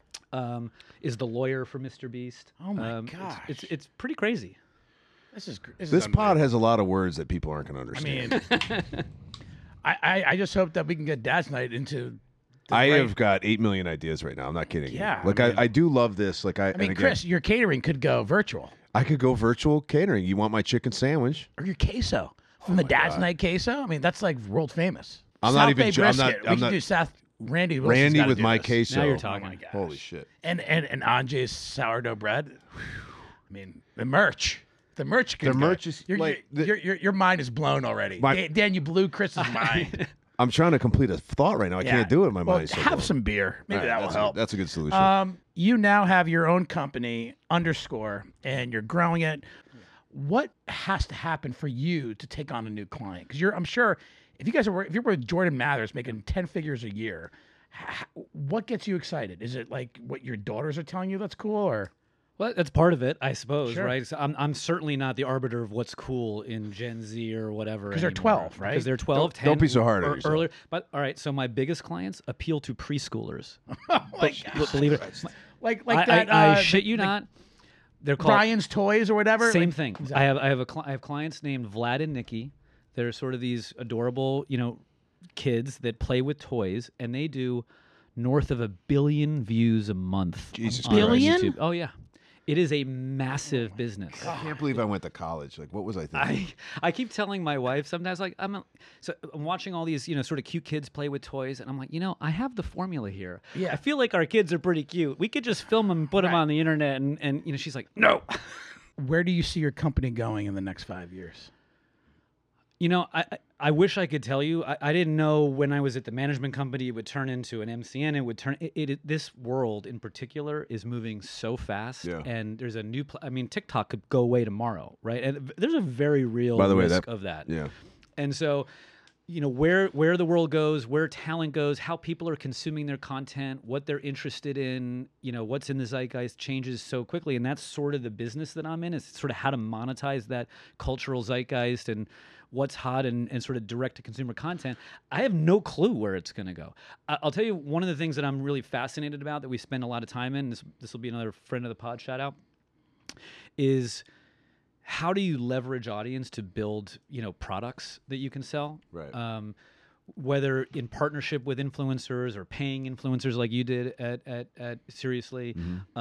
S3: is the lawyer for Mr. Beast.
S2: Oh my
S3: It's-
S2: gosh.
S3: It's pretty crazy.
S1: This pod has a lot of words that people aren't going to
S2: I
S1: understand.
S2: mean, I just hope that we can get Dad's Night into
S1: I
S2: right-
S1: have got 8 million ideas right now. I'm not kidding.
S2: Yeah,
S1: you. Like
S2: I mean-
S1: I do love this. Like
S2: I mean,
S1: and again,
S2: Chris, your catering could go virtual,
S1: I could go virtual catering. You want my chicken sandwich?
S2: or your queso from the Dad's Night queso. I mean, that's like world famous.
S1: I'm
S2: South
S1: not even
S2: Bay
S1: jo- I'm not-
S2: brisket. We
S1: I'm
S2: can
S1: not-
S2: do South Randy. Wilson's
S1: Randy
S2: gotta
S1: with
S2: do
S1: my
S2: this.
S1: queso.
S3: Now you're
S2: Oh
S3: talking.
S2: my gosh.
S1: Holy shit.
S2: And Anjay's sourdough bread. I mean, the merch. The merch. Could
S1: The
S2: go.
S1: merch is
S2: your,
S1: like the-
S2: your mind is blown already.
S1: My-
S2: Dan, you blew Chris's mind.
S1: I'm trying to complete a thought right now. I can't do it in my
S2: well,
S1: mind. So
S2: have
S1: blown.
S2: some beer. Maybe
S1: All right,
S2: that will
S1: that's
S2: help.
S1: that's a good solution.
S2: You now have your own company _ and you're growing it. What has to happen for you to take on a new client? Because I'm sure if you're with Jordan Mathers making 10 figures a year, what gets you excited? Is it like what your daughters are telling you that's cool, or?
S3: Well, that's part of it, I suppose,
S2: Sure.
S3: right? So I'm certainly not the arbiter of what's cool in Gen Z or whatever.
S2: 'Cause they're
S3: anymore.
S2: 12, right?
S3: Because they're 12, 10.
S1: Don't be so hard on
S3: or
S1: yourself.
S3: earlier. But all right, so my biggest clients appeal to preschoolers.
S2: Oh my
S3: But believe it,
S2: Like
S3: I,
S2: that.
S3: I shit you not. They're called
S2: Brian's Toys or whatever.
S3: same
S2: Like-
S3: thing.
S2: Exactly.
S3: I have clients named Vlad and Nikki. They're sort of these adorable, kids that play with toys, and they do north of 1 billion views a month.
S1: Jesus
S3: on
S1: Christ.
S2: Billion?
S3: YouTube. Oh yeah, it is a massive business.
S1: I can't believe I went to college. Like, what was I thinking?
S3: I keep telling my wife sometimes, like, I'm watching all these, sort of cute kids play with toys, and I'm like, I have the formula here.
S2: Yeah.
S3: I feel like our kids are pretty cute. We could just film them and put them
S2: Right.
S3: on the internet, and she's like, no.
S2: Where do you see your company going in the next 5 years?
S3: I wish I could tell you. I didn't know when I was at the management company it would turn into an MCN. It would turn. This world in particular is moving so fast,
S1: Yeah.
S3: and there's a new. TikTok could go away tomorrow, right? And there's a very real
S1: By the way,
S3: risk of that.
S1: Yeah.
S3: And so, where the world goes, where talent goes, how people are consuming their content, what they're interested in, what's in the zeitgeist changes so quickly. And that's sort of the business that I'm in, is sort of how to monetize that cultural zeitgeist and what's hot and sort of direct to consumer content. I have no clue where it's going to go. I'll tell you one of the things that I'm really fascinated about that we spend a lot of time in, this will be another friend of the pod shout out, is how do you leverage audience to build, products that you can sell?
S1: Right.
S3: Whether in partnership with influencers or paying influencers like you did at Seriously.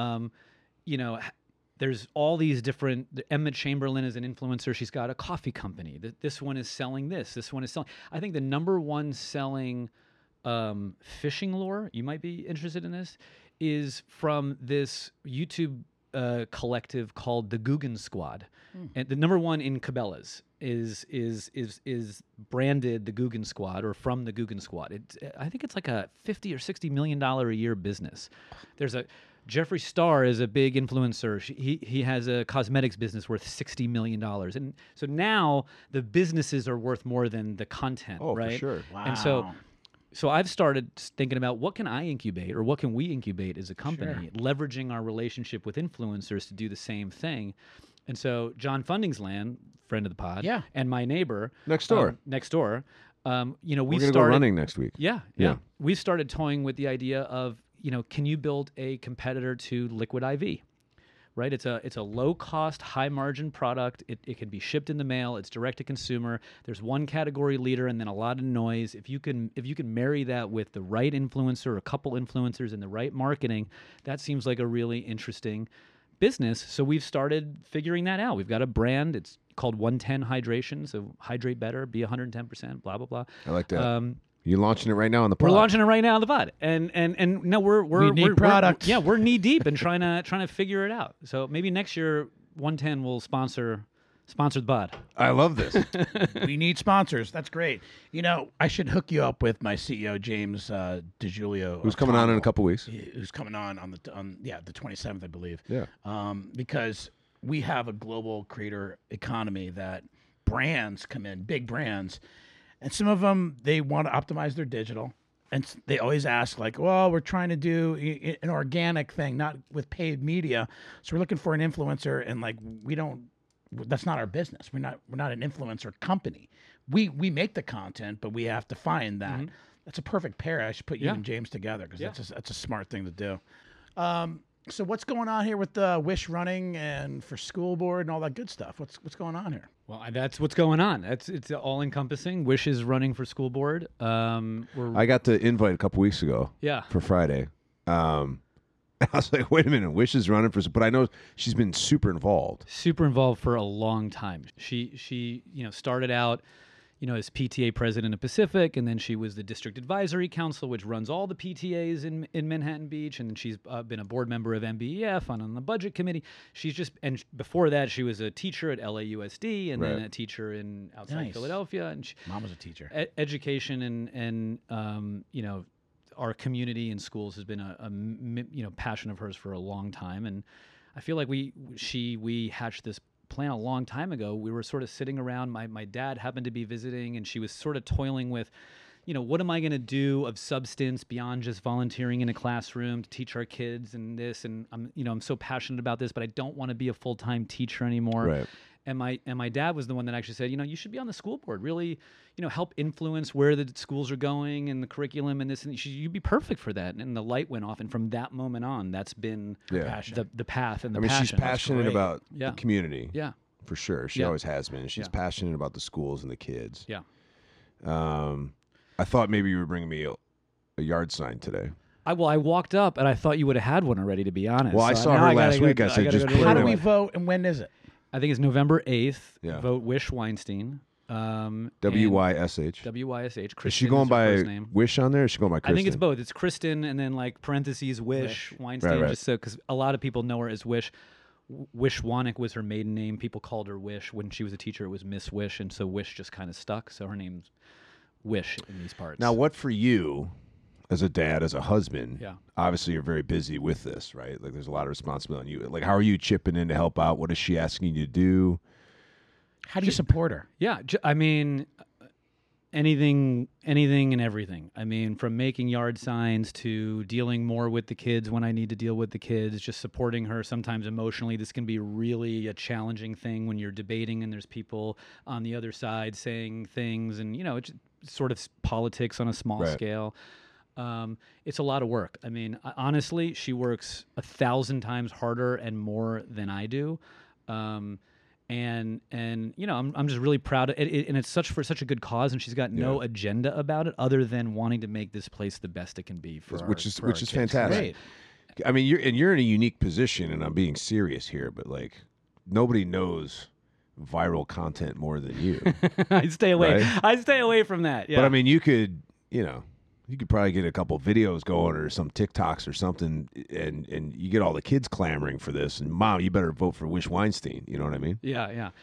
S3: There's all these different. Emma Chamberlain is an influencer. She's got a coffee company. This one is selling this. This one is selling. I think the number one selling fishing lure, you might be interested in this, is from this YouTube collective called the Guggen Squad. And the number one in Cabela's is branded the Guggen Squad, or from the Guggen Squad. I think it's like a $50 or $60 million a year business. There's Jeffree Star is a big influencer. He has a cosmetics business worth $60 million. And so now the businesses are worth more than the content,
S1: Oh,
S3: right?
S1: for sure.
S2: Wow.
S3: And so I've started thinking about what can I incubate, or what can we incubate as a company, leveraging our relationship with influencers to do the same thing. And so John Fundingsland, friend of the pod,
S2: Yeah.
S3: and my neighbor
S1: Next door.
S3: we
S1: We're gonna
S3: started
S1: go running next week.
S3: yeah.
S1: Yeah.
S3: We started toying with the idea of, can you build a competitor to Liquid IV? Right? It's a low cost, high margin product. It can be shipped in the mail. It's direct to consumer. There's one category leader and then a lot of noise. If you can marry that with the right influencer or a couple influencers and the right marketing, that seems like a really interesting business. So we've started figuring that out. We've got a brand. It's called 110 Hydration. So hydrate better, be 110%, blah, blah, blah.
S1: I like that. You're launching it right now on the pod.
S3: We're launching it right now on the pod, and no, we
S2: need products.
S3: We're knee deep in trying to figure it out. So maybe next year 110 will sponsor the pod.
S1: I love this.
S2: We need sponsors. That's great. I should hook you up with my CEO, James DiGiulio.
S1: Who's coming on in a couple weeks?
S2: Who's coming on the 27th, I believe.
S1: Yeah.
S2: Because we have a global creator economy that brands come in, big brands, and some of them, they want to optimize their digital. And they always ask, like, well, we're trying to do an organic thing, not with paid media. So we're looking for an influencer, and like, that's not our business. We're not an influencer company. We make the content, but we have to find that. That's a perfect pair. I should put you
S3: Yeah.
S2: and James together, because
S3: Yeah.
S2: that's a smart thing to do. So what's going on here with Wish running and for school board and all that good stuff? What's going on here?
S3: Well, that's what's going on. It's all encompassing. Wish is running for school board.
S1: I got the invite a couple weeks ago.
S3: Yeah.
S1: For Friday. I was like, wait a minute, Wish is running for, but I know she's been super involved.
S3: Super involved for a long time. She started out, as PTA president of Pacific, and then she was the district advisory council, which runs all the PTAs in Manhattan Beach, and then she's been a board member of MBEF on the budget committee. And before that, she was a teacher at LAUSD, and then a teacher outside Philadelphia. And
S2: Mom was a teacher.
S3: Education and our community and schools has been a passion of hers for a long time, and I feel like we hatched this plan a long time ago. We were sort of sitting around. My dad happened to be visiting, and she was sort of toiling with, what am I going to do of substance beyond just volunteering in a classroom to teach our kids and this, and I'm so passionate about this, but I don't want to be a full-time teacher anymore.
S1: Right.
S3: And my dad was the one that actually said, you should be on the school board, really, help influence where the schools are going and the curriculum and this, and you'd be perfect for that. And the light went off, and from that moment on, that's been the path and the passion.
S1: She's passionate about the community.
S3: Yeah,
S1: for sure. She always has been. She's passionate about the schools and the kids.
S3: Yeah.
S1: I thought maybe you were bringing me a yard sign today.
S3: I walked up and I thought you would have had one already, to be honest.
S1: Well, I saw her last week. I said, just
S2: how do we vote and when is it?
S3: I think it's November 8th.
S1: Yeah.
S3: Vote Wish Weinstein.
S1: WYSH.
S3: WYSH. Kristen
S1: is she going by
S3: name.
S1: Wish on there? Or is she going by Kristen?
S3: I think it's both. It's Kristen and then like parentheses Wish Weinstein.
S1: Right.
S3: Just so because a lot of people know her as Wish. Wish Wanek was her maiden name. People called her Wish. When she was a teacher, it was Miss Wish, and so Wish just kind of stuck. So her name's Wish in these parts.
S1: Now, what for you, as a dad, as a husband?
S3: Yeah.
S1: Obviously, you're very busy with this, right? Like, there's a lot of responsibility on you. Like, how are you chipping in to help out? What is she asking you to do?
S2: How do you support her?
S3: Yeah, I mean, anything and everything. I mean, from making yard signs to dealing more with the kids when I need to deal with the kids, just supporting her sometimes emotionally. This can be really a challenging thing when you're debating and there's people on the other side saying things, and it's sort of politics on a small scale. It's a lot of work. I mean, honestly, she works 1,000 times harder and more than I do. And I'm just really proud of it, and it's for such a good cause, and she's got no agenda about it other than wanting to make this place the best it can be
S1: which is
S2: kids.
S1: fantastic.
S2: Great.
S1: I mean, you're in a unique position, and I'm being serious here, but like, nobody knows viral content more than you.
S3: I stay away.
S1: Right?
S3: I stay away from that. Yeah.
S1: But I mean, you could probably get a couple videos going or some TikToks or something, and you get all the kids clamoring for this. And Mom, you better vote for Wish Weinstein. You know what I mean?
S3: Yeah.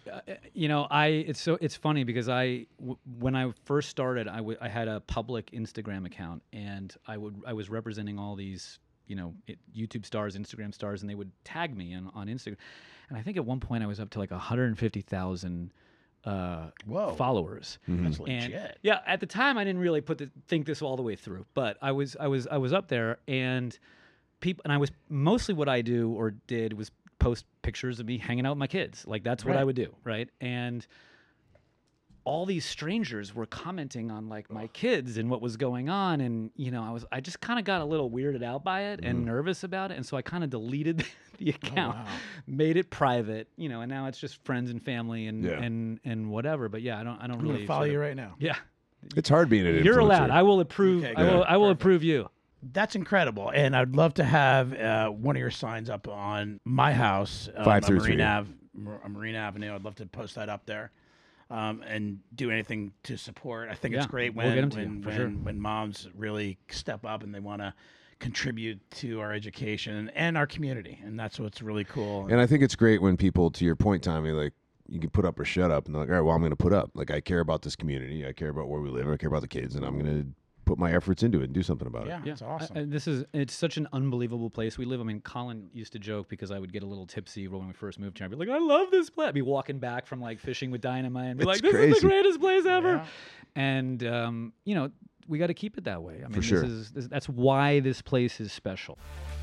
S3: It's funny because when I first started, I had a public Instagram account, and I was representing all these YouTube stars, Instagram stars, and they would tag me on Instagram. And I think at one point I was up to like 150,000 followers.
S1: Mm-hmm.
S2: That's legit.
S3: And, at the time I didn't really think this all the way through, but I was up there, and I was mostly what I did was post pictures of me hanging out with my kids. Like, that's what I would do, right? And all these strangers were commenting on like my kids and what was going on, and I just kind of got a little weirded out by it and nervous about it, and so I kind of deleted the account, made it private, and now it's just friends and family and whatever. But I don't
S2: I'm
S3: really
S2: gonna follow you right now.
S3: Yeah,
S1: It's hard being an influencer.
S3: you're allowed. I will approve.
S2: Okay,
S3: I will approve you.
S2: That's incredible, and I'd love to have one of your signs up on my house,
S1: 533
S2: Marine Avenue. I'd love to post that up there, and do anything to support. I think it's great
S3: we'll get 'em to you,
S2: when
S3: for sure.
S2: when moms really step up and they want to contribute to our education and our community, and that's what's really cool.
S1: And I think it's great when people, to your point, Tommy, like, you can put up or shut up, and they're like, all right, well, I'm going to put up. Like, I care about this community. I care about where we live. I care about the kids, and I'm going to put my efforts into it and do something about it.
S2: Yeah, it's awesome.
S3: It's such an unbelievable place we live. I mean, Colin used to joke because I would get a little tipsy when we first moved here. I'd be like, I love this place. I'd be walking back from like fishing with Dynamite and be like, this is the greatest place ever.
S2: Yeah.
S3: And we got to keep it that way. I mean,
S1: For sure.
S3: That's why this place is special.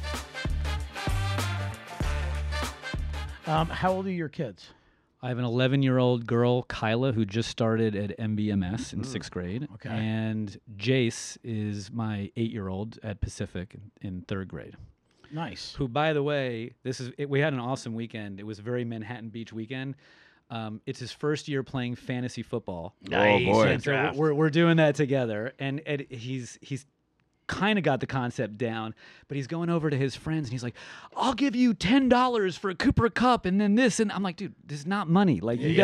S2: How old are your kids?
S3: I have an 11-year-old girl, Kyla, who just started at MBMS in 6th grade.
S2: Okay.
S3: And Jace is my 8-year-old at Pacific in 3rd grade.
S2: Nice.
S3: Who, by the way, we had an awesome weekend. It was a very Manhattan Beach weekend. It's his first year playing fantasy football.
S2: Nice.
S1: Oh, boy.
S2: And
S3: So we're doing that together, and he's kind of got the concept down, but he's going over to his friends and he's like, "I'll give you $10 for a Cooper Cup, and then this." And I'm like, "Dude, this is not money. Like, you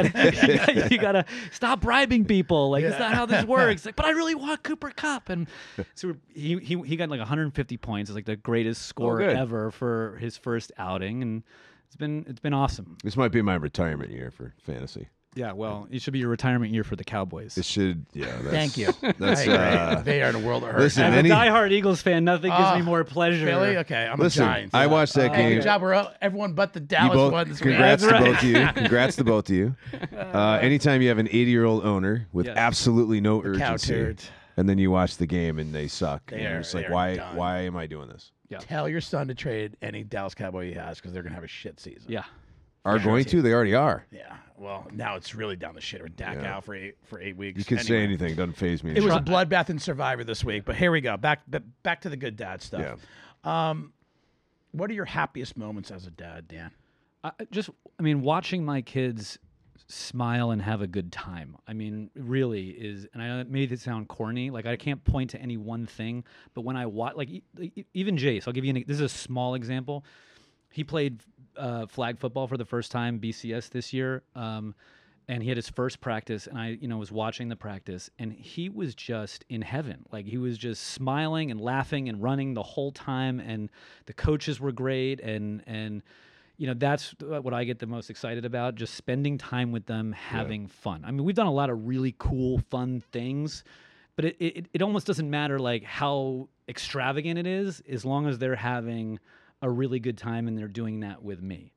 S3: gotta stop bribing people. Like, it's not how this works." Like, "But I really want Cooper Cup." And so he got like 150 points. It's like the greatest score
S1: good.
S3: ever for his first outing, and it's been awesome.
S1: This might be my retirement year for fantasy.
S3: Yeah, well, it should be your retirement year for the Cowboys.
S1: It should, yeah. That's,
S2: Thank you.
S1: That's
S2: I agree. They are in a world of hurt.
S1: listen,
S3: As
S1: any-
S3: a diehard Eagles fan, nothing gives me more pleasure.
S2: Philly? Okay, I'm
S1: Listen,
S2: a Giants.
S1: I watched that
S2: Hey,
S1: game.
S2: good job. We're everyone but the
S1: You
S2: Dallas
S1: both,
S2: one this week.
S1: congrats to
S3: That's
S1: both of you. Congrats to both of you. Anytime you have an 80-year-old owner with
S3: Yes.
S1: absolutely no
S2: Cow
S1: urgency,
S2: turd.
S1: and then you watch the game and they suck,
S2: They
S1: and you're
S2: are-
S1: just like,
S2: they are
S1: why?
S2: done.
S1: Why am I doing this?
S2: Tell your son to trade any Dallas Cowboy he has because they're going to have a shit season.
S3: Yeah.
S1: Are going to? They already are.
S2: Yeah. Well, now it's really down the shit. Or Dak out for eight weeks.
S1: You can say
S2: Anyway.
S1: anything. Doesn't phase me.
S2: It was a bloodbath in Survivor this week, but here we go. Back to the good dad stuff.
S1: Yeah.
S2: What are your happiest moments as a dad, Dan?
S3: I mean, watching my kids smile and have a good time. I mean, really is, and I know it made it sound corny. Like, I can't point to any one thing, but when I watch, like, even Jace, I'll give you this is a small example. He played flag football for the first time, BCS this year, and he had his first practice, and I, was watching the practice, and he was just in heaven. Like, he was just smiling and laughing and running the whole time, and the coaches were great, and that's what I get the most excited about, just spending time with them, having fun. I mean, we've done a lot of really cool, fun things, but it almost doesn't matter, like, how extravagant it is, as long as they're having a really good time and they're doing that with me.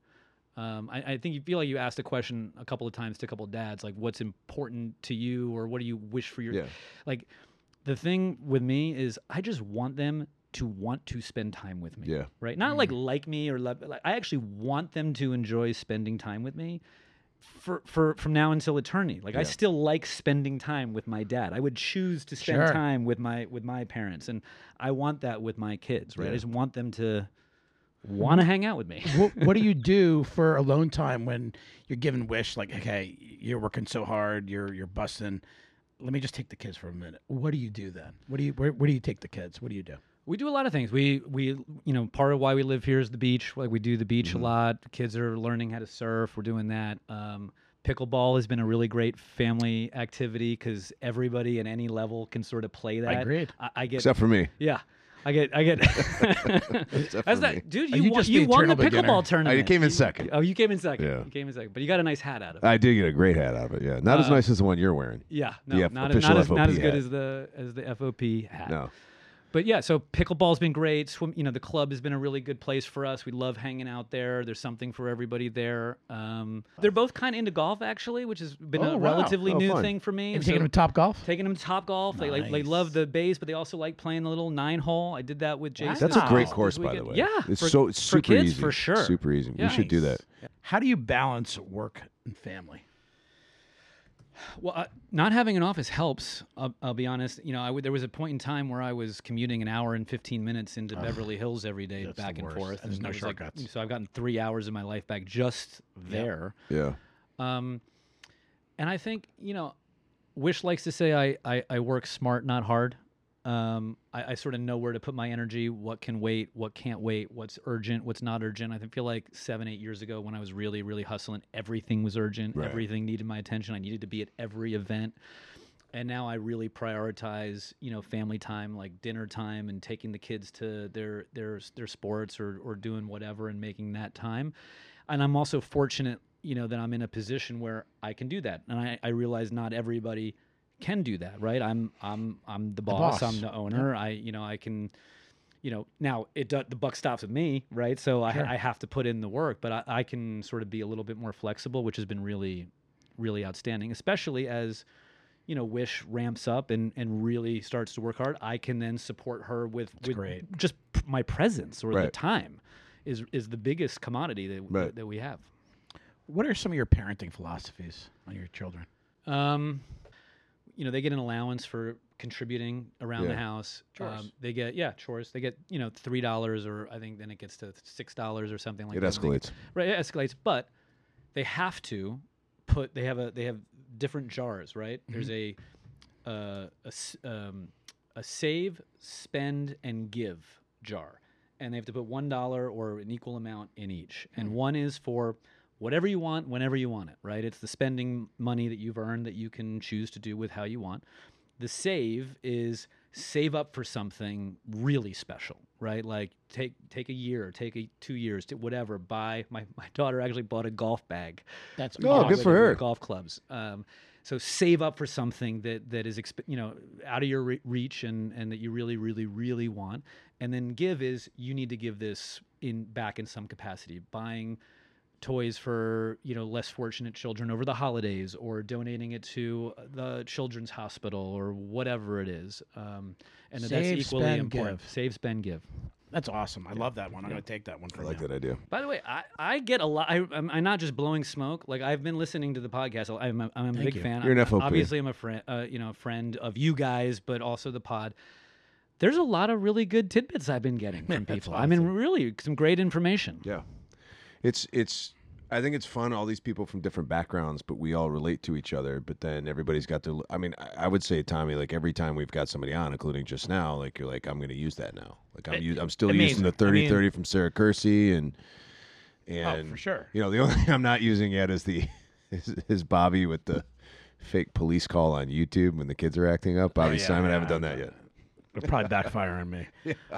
S3: I think you feel like you asked a question a couple of times to a couple of dads, like, what's important to you, or what do you wish for your, like, the thing with me is I just want them to want to spend time with me.
S1: Yeah.
S3: Right. Not like me or like, I actually want them to enjoy spending time with me for from now until eternity. Like, I still like spending time with my dad. I would choose to spend time with my parents, and I want that with my kids. Right. I just want them to want to hang out with me.
S2: What do you do for alone time when you're given wish, like, okay, you're working so hard, you're busting. Let me just take the kids for a minute. What do you do then? Where do you take the kids? What do you do?
S3: We do a lot of things. We part of why we live here is the beach. Like, we do the beach a lot. The kids are learning how to surf. We're doing that. Pickleball has been a really great family activity because everybody at any level can sort of play that.
S2: Agreed.
S3: I get,
S1: Except for me.
S3: yeah. I get.
S1: Except
S3: That's
S1: for me.
S3: that, dude.
S2: Are you just the
S3: You won the
S2: eternal beginner?
S3: pickleball tournament.
S1: I came in second.
S3: Oh, you came in second.
S1: Yeah.
S3: You came in second, but you got a nice hat out of it.
S1: I did get a great hat out of it. Yeah, not as nice as the one you're wearing.
S3: Yeah,
S1: The
S3: no, not
S1: official
S3: as
S1: FOP
S3: good
S1: hat.
S3: as the FOP hat.
S1: No.
S3: But yeah, so pickleball's been great. The club has been a really good place for us. We love hanging out there. There's something for everybody there. They're both kind of into golf, actually, which has been
S2: Oh,
S3: a
S2: wow.
S3: relatively
S1: Oh,
S3: new
S1: fun.
S3: thing for me.
S2: Have you
S3: So-
S2: taken them to Top Golf?
S3: taking them to Top Golf. They
S2: Nice.
S3: love the bays, but they also like playing the little 9-hole. I did that with Jason.
S1: That's a great
S2: Wow.
S1: course,
S3: This
S1: by the
S3: weekend.
S1: way.
S3: Yeah,
S1: It's
S3: for
S1: super
S3: kids,
S1: easy.
S3: for sure.
S1: Super easy.
S3: Yeah.
S1: We should do that.
S2: How do you balance work and family?
S3: Well, not having an office helps. I'll be honest. There was a point in time where I was commuting an hour and 15 minutes into Beverly Hills every day,
S2: That's
S3: back
S2: the
S3: and
S2: worst.
S3: forth.
S2: There's
S3: and
S2: no
S3: it was like-
S2: shortcuts.
S3: so I've gotten 3 hours of my life back just there.
S1: Yeah.
S3: And I think, Wish likes to say I work smart, not hard. I sort of know where to put my energy, what can wait, what can't wait, what's urgent, what's not urgent. I feel like 7-8 years ago when I was really, really hustling, everything was urgent.
S1: Right.
S3: Everything needed my attention. I needed to be at every event. And now I really prioritize, family time, like dinner time, and taking the kids to their sports or doing whatever and making that time. And I'm also fortunate, that I'm in a position where I can do that. And I realize not everybody can do that, right? I'm the boss.
S2: boss.
S3: I'm the owner. I can, now the buck stops with me, right? So
S2: Sure.
S3: I have to put in the work, but I can sort of be a little bit more flexible, which has been really, really outstanding, especially as Wish ramps up and really starts to work hard. I can then support her with
S2: great.
S3: just my presence or the
S1: Right.
S3: time is the biggest commodity that we have.
S2: What are some of your parenting philosophies on your children?
S3: they get an allowance for contributing around the house.
S1: Chores.
S3: They get chores. They get $3, or I think then it gets to $6 or something like
S1: It
S3: that.
S1: escalates.
S3: Right, it escalates, but they have to they have different jars, right? There's a save, spend, and give jar, and they have to put $1 or an equal amount in each, and one is for whatever you want, whenever you want it, right? It's the spending money that you've earned that you can choose to do with how you want. The save is save up for something really special, right? Like take a year, take 2 years, whatever. Buy my daughter actually bought a golf bag.
S2: That's
S1: Oh, good for her.
S3: With golf clubs. So save up for something that is out of your reach and that you really, really, really want. And then give is you need to give this back in some capacity, buying toys for less fortunate children over the holidays, or donating it to the children's hospital, or whatever it is. And that's
S2: Save,
S3: equally
S2: spend,
S3: important.
S2: give.
S3: Save, spend, give.
S2: That's awesome. I love that one. I'm going to take that one
S1: I
S2: from
S1: like
S2: you.
S1: that idea.
S3: By the way, I get a lot. I'm not just blowing smoke. Like, I've been listening to the podcast. I'm a big
S2: you.
S3: fan.
S1: You're an FOP.
S3: Obviously, I'm a friend. A friend of you guys, but also the pod. There's a lot of really good tidbits I've been getting from people. I mean, really, some great information.
S1: Yeah. It's I think it's fun, all these people from different backgrounds, but we all relate to each other. But then everybody's got their, I mean, I would say, Tommy, like every time we've got somebody on, including just now, like you're like, I'm going to use that now. Like I'm still using the 30-30 from Sarah Kersey and
S2: for sure.
S1: The only thing I'm not using yet is is Bobby with the fake police call on YouTube when the kids are acting up. Bobby Simon, I haven't done that yet.
S2: It'll probably backfire on me.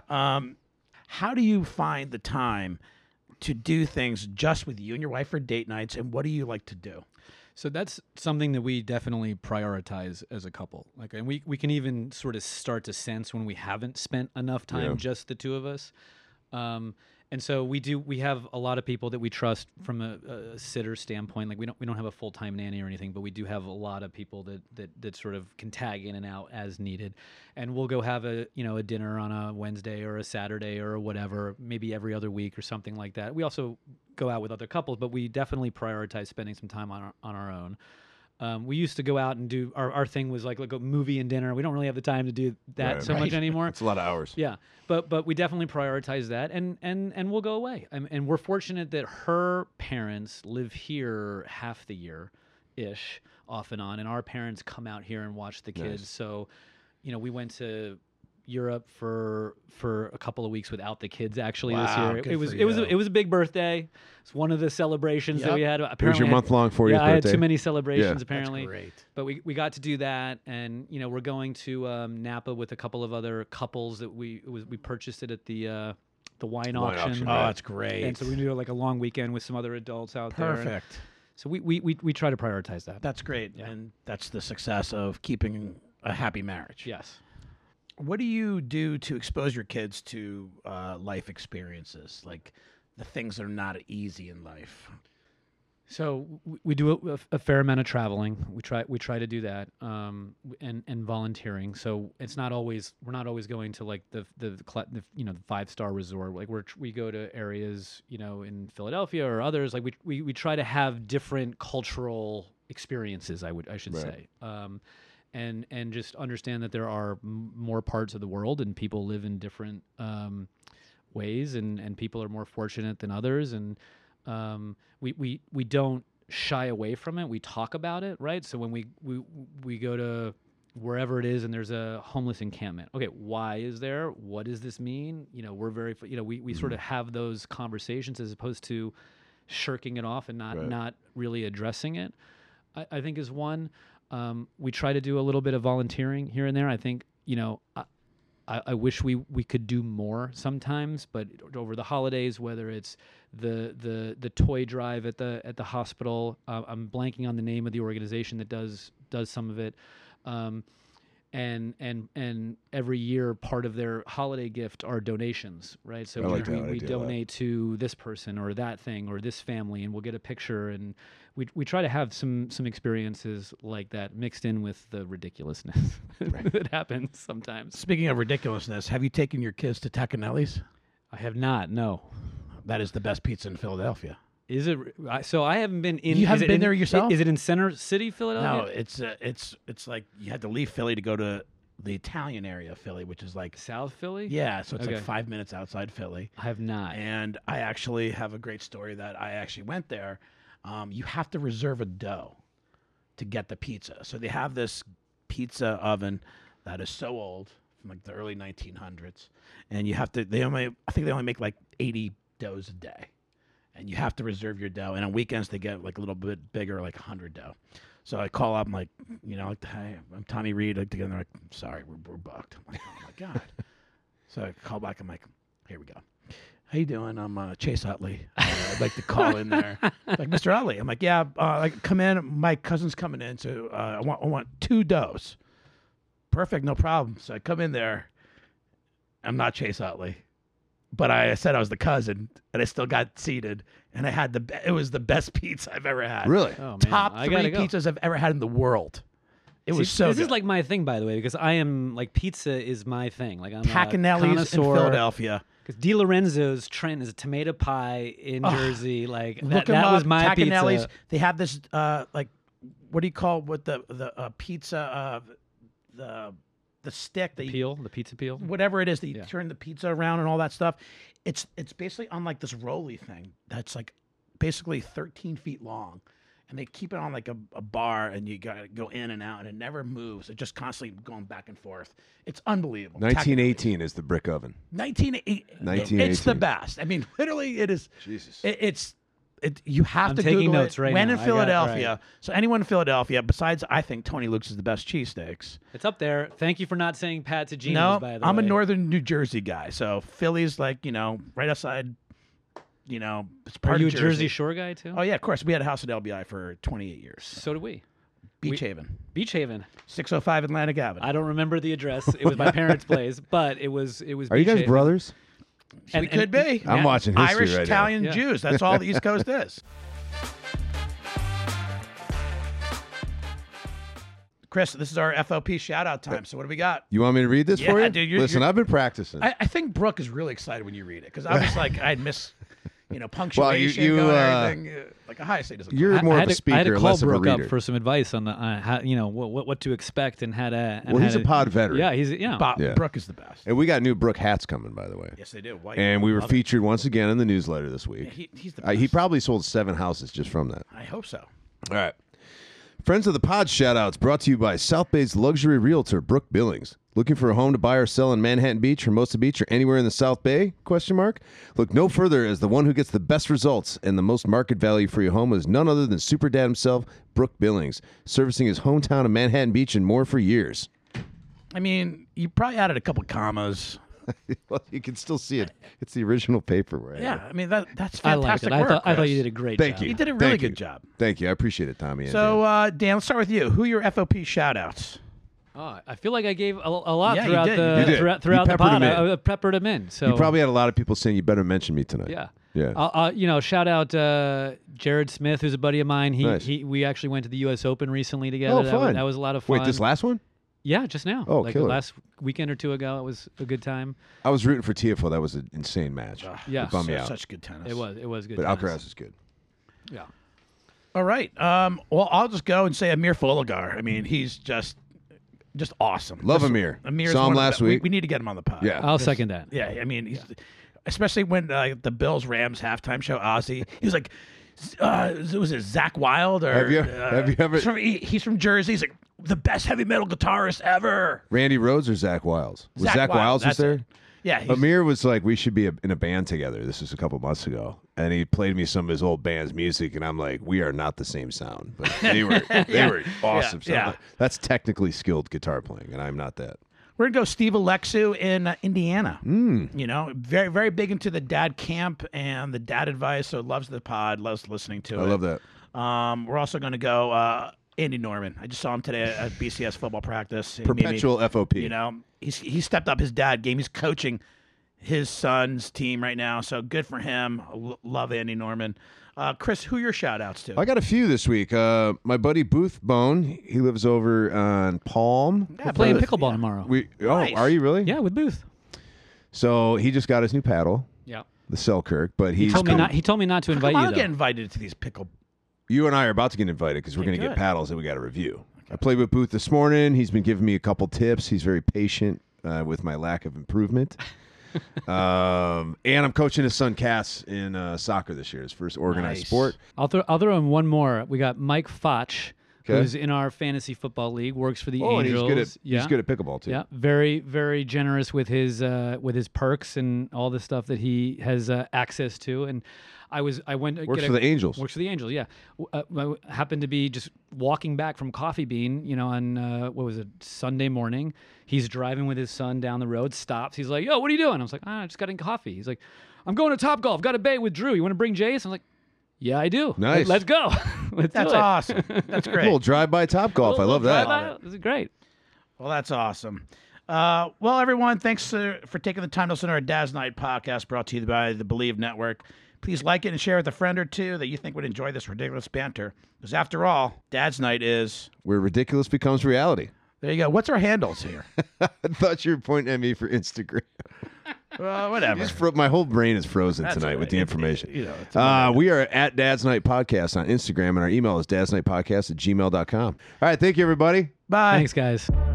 S2: How do you find the time to do things just with you and your wife for date nights, and what do you like to do?
S3: So that's something that we definitely prioritize as a couple. Like, and we can even sort of start to sense when we haven't spent enough time, just the two of us. And so we have a lot of people that we trust from a sitter standpoint. Like, we don't have a full-time nanny or anything, but we do have a lot of people that sort of can tag in and out as needed. And we'll go have a dinner on a Wednesday or a Saturday or whatever, maybe every other week or something like that. We also go out with other couples, but we definitely prioritize spending some time on our own. We used to go out and do our thing was like a movie and dinner. We don't really have the time to do that much anymore.
S1: It's a lot of hours.
S3: Yeah, but we definitely prioritize that, and we'll go away. And we're fortunate that her parents live here half the year, ish, off and on, and our parents come out here and watch the kids.
S1: Nice.
S3: So, we went to Europe for a couple of weeks without the kids actually this
S2: Wow,
S3: year.
S2: good
S3: It was
S2: for
S3: it was
S2: you.
S3: it was a big birthday. It's one of the celebrations that we had. Apparently
S1: It was your
S3: I had-
S1: month-long 40th
S3: yeah, I had
S1: birthday.
S3: too many celebrations
S1: Yeah.
S3: apparently.
S2: That's great.
S3: But we got to do that, and we're going to Napa with a couple of other couples that we purchased it at the wine auction.
S1: auction,
S2: Oh,
S1: right.
S2: that's great.
S3: And so we do like a long weekend with some other adults out there.
S2: Perfect.
S3: So we try to prioritize that.
S2: That's great.
S3: Yeah.
S2: And that's the success of keeping a happy marriage.
S3: Yes.
S2: What do you do to expose your kids to life experiences, like the things that are not easy in life?
S3: So we do a fair amount of traveling. We try to do that, and volunteering. So it's not always we're not always going to like the 5-star resort. Like we go to areas in Philadelphia or others. Like we try to have different cultural experiences. I should say. And just understand that there are more parts of the world and people live in different ways, and people are more fortunate than others, and we don't shy away from it. We talk about it, right? So when we go to wherever it is and there's a homeless encampment, okay, why is there? What does this mean? We're very we sort of have those conversations as opposed to shirking it off and not really addressing it. I think is one. We try to do a little bit of volunteering here and there. I think, I wish we could do more sometimes, but over the holidays, whether it's the toy drive at the hospital, I'm blanking on the name of the organization that does some of it. And every year, part of their holiday gift are donations, right? So we donate to this person or that thing or this family, and we'll get a picture, and we try to have some experiences like that mixed in with the ridiculousness that happens sometimes.
S2: Speaking of ridiculousness, have you taken your kids to Tacanelli's?
S3: I have not. No.
S2: That is the best pizza in Philadelphia.
S3: Is it? So I haven't been in.
S2: You
S3: is
S2: haven't
S3: it
S2: been
S3: in-
S2: there yourself?
S3: Is it in Center City, Philadelphia?
S2: No, it's like you had to leave Philly to go to the Italian area of Philly, which is like
S3: South Philly.
S2: yeah, so it's
S3: Okay.
S2: like 5 minutes outside Philly.
S3: I have not.
S2: And I actually have a great story that I actually went there. You have to reserve a dough to get the pizza. So they have this pizza oven that is so old, from like the early 1900s, and you have to. I think they only make like 80 doughs a day, and you have to reserve your dough. And on weekends they get like a little bit bigger, like 100 dough. So I call up, I'm like, like, hey, I'm Tommy Reed. Like, they're like, sorry, we're booked. I'm like, oh my god. So I call back. I'm like, here we go. How you doing? I'm Chase Utley. I'd like to call in there. Like, Mr. Utley. I'm like, yeah, like come in. My cousin's coming in, so I want 2 doughs. Perfect, no problem. So I come in there. I'm not Chase Utley, but I said I was the cousin, and I still got seated, and I had it was the best pizza I've ever had.
S1: Really?
S3: Oh, man.
S2: Top
S3: I
S2: 3
S3: gotta go.
S2: pizzas I've ever had in the world. It was
S3: See,
S2: so
S3: This
S2: good.
S3: is like my thing, by the way, because I am like pizza is my thing. Like I'm
S2: Pacanelli's in Philadelphia.
S3: Because Di Lorenzo's Trent is a tomato pie in Jersey. Like
S2: Look
S3: that
S2: 'em
S3: was
S2: up,
S3: my
S2: Pacanelli's.
S3: pizza.
S2: They have this like, what do you call what the pizza the stick that you,
S3: The pizza peel.
S2: whatever it is that you
S3: Yeah.
S2: turn the pizza around and all that stuff. It's basically on like this rolly thing that's like basically 13 feet long, and they keep it on like a bar, and you gotta go in and out, and it never moves. It's just constantly going back and forth. It's unbelievable.
S1: 1918 is the brick oven.
S2: 1918. It's the
S1: 1918.
S2: best. I mean, literally, it is.
S1: Jesus.
S2: You have
S3: I'm
S2: to
S3: taking
S2: Google
S3: notes
S2: it.
S3: right
S2: when
S3: now.
S2: in
S3: I got-
S2: Philadelphia.
S3: right.
S2: So anyone in Philadelphia, besides I think Tony Luke's is the best cheesesteaks.
S3: It's up there. Thank you for not saying Pat to Gina's,
S2: No,
S3: by the
S2: I'm
S3: way.
S2: a northern New Jersey guy, so Philly's like right outside. It's
S3: Are
S2: part
S3: you a
S2: of
S3: Jersey Shore guy too?
S2: Oh yeah, of course. We had a house at LBI for 28 years.
S3: So did we.
S2: Beach Haven,
S3: Beach Haven.
S2: 605 Atlantic Avenue.
S3: I don't remember the address. It was my parents' place, but it was.
S1: Are you
S3: Beach
S1: guys
S3: Haven.
S1: brothers?
S2: We could be.
S1: I'm watching history
S2: Irish,
S1: right now.
S2: Italian,
S3: Yeah.
S2: Jews. That's all the East Coast is. Chris, this is our FOP shout out time. So what do we got?
S1: You want me to read this for
S2: Yeah,
S1: you?
S2: dude, you're-
S1: Listen,
S2: you're-
S1: I've been practicing.
S2: I think Brooke is really excited when you read it because I was like, I'd miss, punctuation
S1: you,
S2: going and everything. Like Ohio State doesn't.
S1: You're more
S3: I
S1: of
S3: had
S1: a
S3: to, I had to
S1: speaker,
S3: call
S1: less of a
S3: Brooke up
S1: reader.
S3: for some advice on the how, what to expect and how to. And
S1: Well,
S3: how
S1: he's a
S3: to-
S1: pod veteran.
S3: Yeah, he's
S2: Bob,
S1: Yeah.
S2: Brooke is the best.
S1: And we got new Brooke hats coming, by the way.
S2: Yes, they do. White.
S1: And we were
S2: Love it.
S1: featured once again in the newsletter this week.
S2: He's the best.
S1: He probably sold 7 houses just from that.
S2: I hope so.
S1: All right. Friends of the Pod shoutouts brought to you by South Bay's luxury realtor, Brooke Billings. Looking for a home to buy or sell in Manhattan Beach, Hermosa Beach, or anywhere in the South Bay? Look no further, as the one who gets the best results and the most market value for your home is none other than Super Dad himself, Brooke Billings, servicing his hometown of Manhattan Beach and more for years.
S2: I mean, you probably added a couple commas.
S1: Well, you can still see it. It's the original paper. Right?
S2: Yeah, I mean that's
S3: I liked
S2: fantastic
S3: it.
S2: work.
S3: I thought
S2: Chris.
S3: you did a great
S1: Thank
S3: job.
S1: you.
S2: You did a really
S1: Thank
S2: good
S1: you.
S2: job.
S1: Thank you. I appreciate it, Tommy. and
S2: So, Dan, let's start with you. Who are your FOP shout-outs?
S3: Oh, I feel like I gave a lot
S2: Yeah, you
S3: throughout
S2: did.
S3: the
S1: You did.
S3: throughout,
S1: You
S3: throughout the
S1: peppered
S3: pod.
S1: him in.
S3: I peppered him in. So
S1: you probably had a lot of people saying you better mention me tonight.
S3: yeah.
S1: Yeah.
S3: Shout out Jared Smith, who's a buddy of mine.
S1: Nice.
S3: We actually went to the U.S. Open recently together.
S1: Oh, fun.
S3: That was a lot of fun.
S1: Wait, this last one?
S3: Yeah, just now.
S1: Oh,
S3: like
S1: killer.
S3: last weekend or two ago, it was a good time.
S1: I was rooting for Tiafoe. That was an insane match.
S3: Yeah.
S1: It bummed me out.
S2: Such good tennis.
S3: It was good.
S1: But
S3: times.
S1: Alcaraz is good.
S3: Yeah.
S2: All right. Well, I'll just go and say Amir Foligar. I mean, he's just awesome.
S1: Love
S2: Just-
S1: Amir.
S2: Amir's
S1: Saw him
S2: one of the
S1: last
S2: be-
S1: week.
S2: We need to get him on the pod.
S1: Yeah.
S3: I'll second that.
S2: Yeah, I mean, especially when the Bills Rams halftime show, Ozzy, he was like, was it Zach Wild or
S1: Have you ever-
S2: He's from Jersey. He's like the best heavy metal guitarist ever.
S1: Randy Rhoads or Zach Wiles? Was
S2: Zach
S1: Zach
S2: Wiles,
S1: Wiles was
S2: that's
S1: there?
S2: it. Yeah, he's,
S1: Amir was like, we should be in a band together. This was a couple months ago. And he played me some of his old band's music, and I'm like, we are not the same sound. But they were awesome.
S2: yeah.
S1: That's technically skilled guitar playing, and I'm not that.
S2: we're gonna go Steve Alexu in Indiana.
S1: Mm.
S2: You know, very very big into the dad camp and the dad advice. So loves the pod, loves listening to it.
S1: I love that.
S2: We're also gonna go Andy Norman. I just saw him today at BCS football practice. He made me-
S1: Perpetual FOP.
S2: You know, he stepped up his dad game. He's coaching his son's team right now, so good for him. Love Andy Norman. Chris, who are your shout outs to?
S1: I got a few this week. My buddy Booth Bone, he lives over on Palm.
S2: Yeah,
S3: We're playing
S2: Booth.
S3: pickleball tomorrow.
S1: Are you really?
S3: Yeah, with Booth.
S1: So he just got his new paddle.
S3: Yeah.
S1: the Selkirk, but
S3: He
S1: he's
S3: told me not. He told me not to invite
S2: Come
S3: you.
S2: on,
S3: Though.
S2: get invited to these pickle.
S1: You and I are about to get invited because we're
S2: Okay,
S1: going to get
S2: good.
S1: paddles that we got to review. I played with Booth this morning. He's been giving me a couple tips. He's very patient with my lack of improvement. And I'm coaching his son Cass in soccer this year, his first organized
S2: Nice.
S1: sport.
S3: I'll throw in one more. We got Mike Foch,
S1: Okay.
S3: who's in our fantasy football league, works for the
S1: Oh, and
S3: Angels.
S1: he's good at pickleball too.
S3: Yeah, very, very generous with his perks and all the stuff that he has access to. And I went to
S1: Works
S3: get
S1: for the Angels.
S3: Works for the Angels. Yeah, I happened to be just walking back from Coffee Bean, on what was it, Sunday morning. He's driving with his son down the road. Stops. He's like, "Yo, what are you doing?" I was like, "I just got in coffee." He's like, "I'm going to Topgolf. Got a bait with Drew. You want to bring Jace?" I'm like, "Yeah, I do.
S1: Nice.
S3: Let's go. Let's
S2: That's
S3: do it."
S2: awesome. That's
S1: A
S2: great.
S1: little drive-by Top Golf. I love that.
S3: Drive-by. This is great.
S2: Well, that's awesome. Well, everyone, thanks for taking the time to listen to our Dad's Night podcast brought to you by the Believe Network. Please like it and share with a friend or two that you think would enjoy this ridiculous banter. Because after all, Dad's Night is...
S1: Where ridiculous becomes reality.
S2: There you go. What's our handles here?
S1: I thought you were pointing at me for Instagram.
S2: Whatever.
S1: My whole brain is frozen
S2: That's
S1: tonight
S2: all
S1: with
S2: right.
S1: the information.
S2: It's
S1: We are at Dad's Night Podcast on Instagram, and our email is dadsnightpodcast@gmail.com. All right, thank you, everybody.
S2: Bye.
S3: Thanks, guys.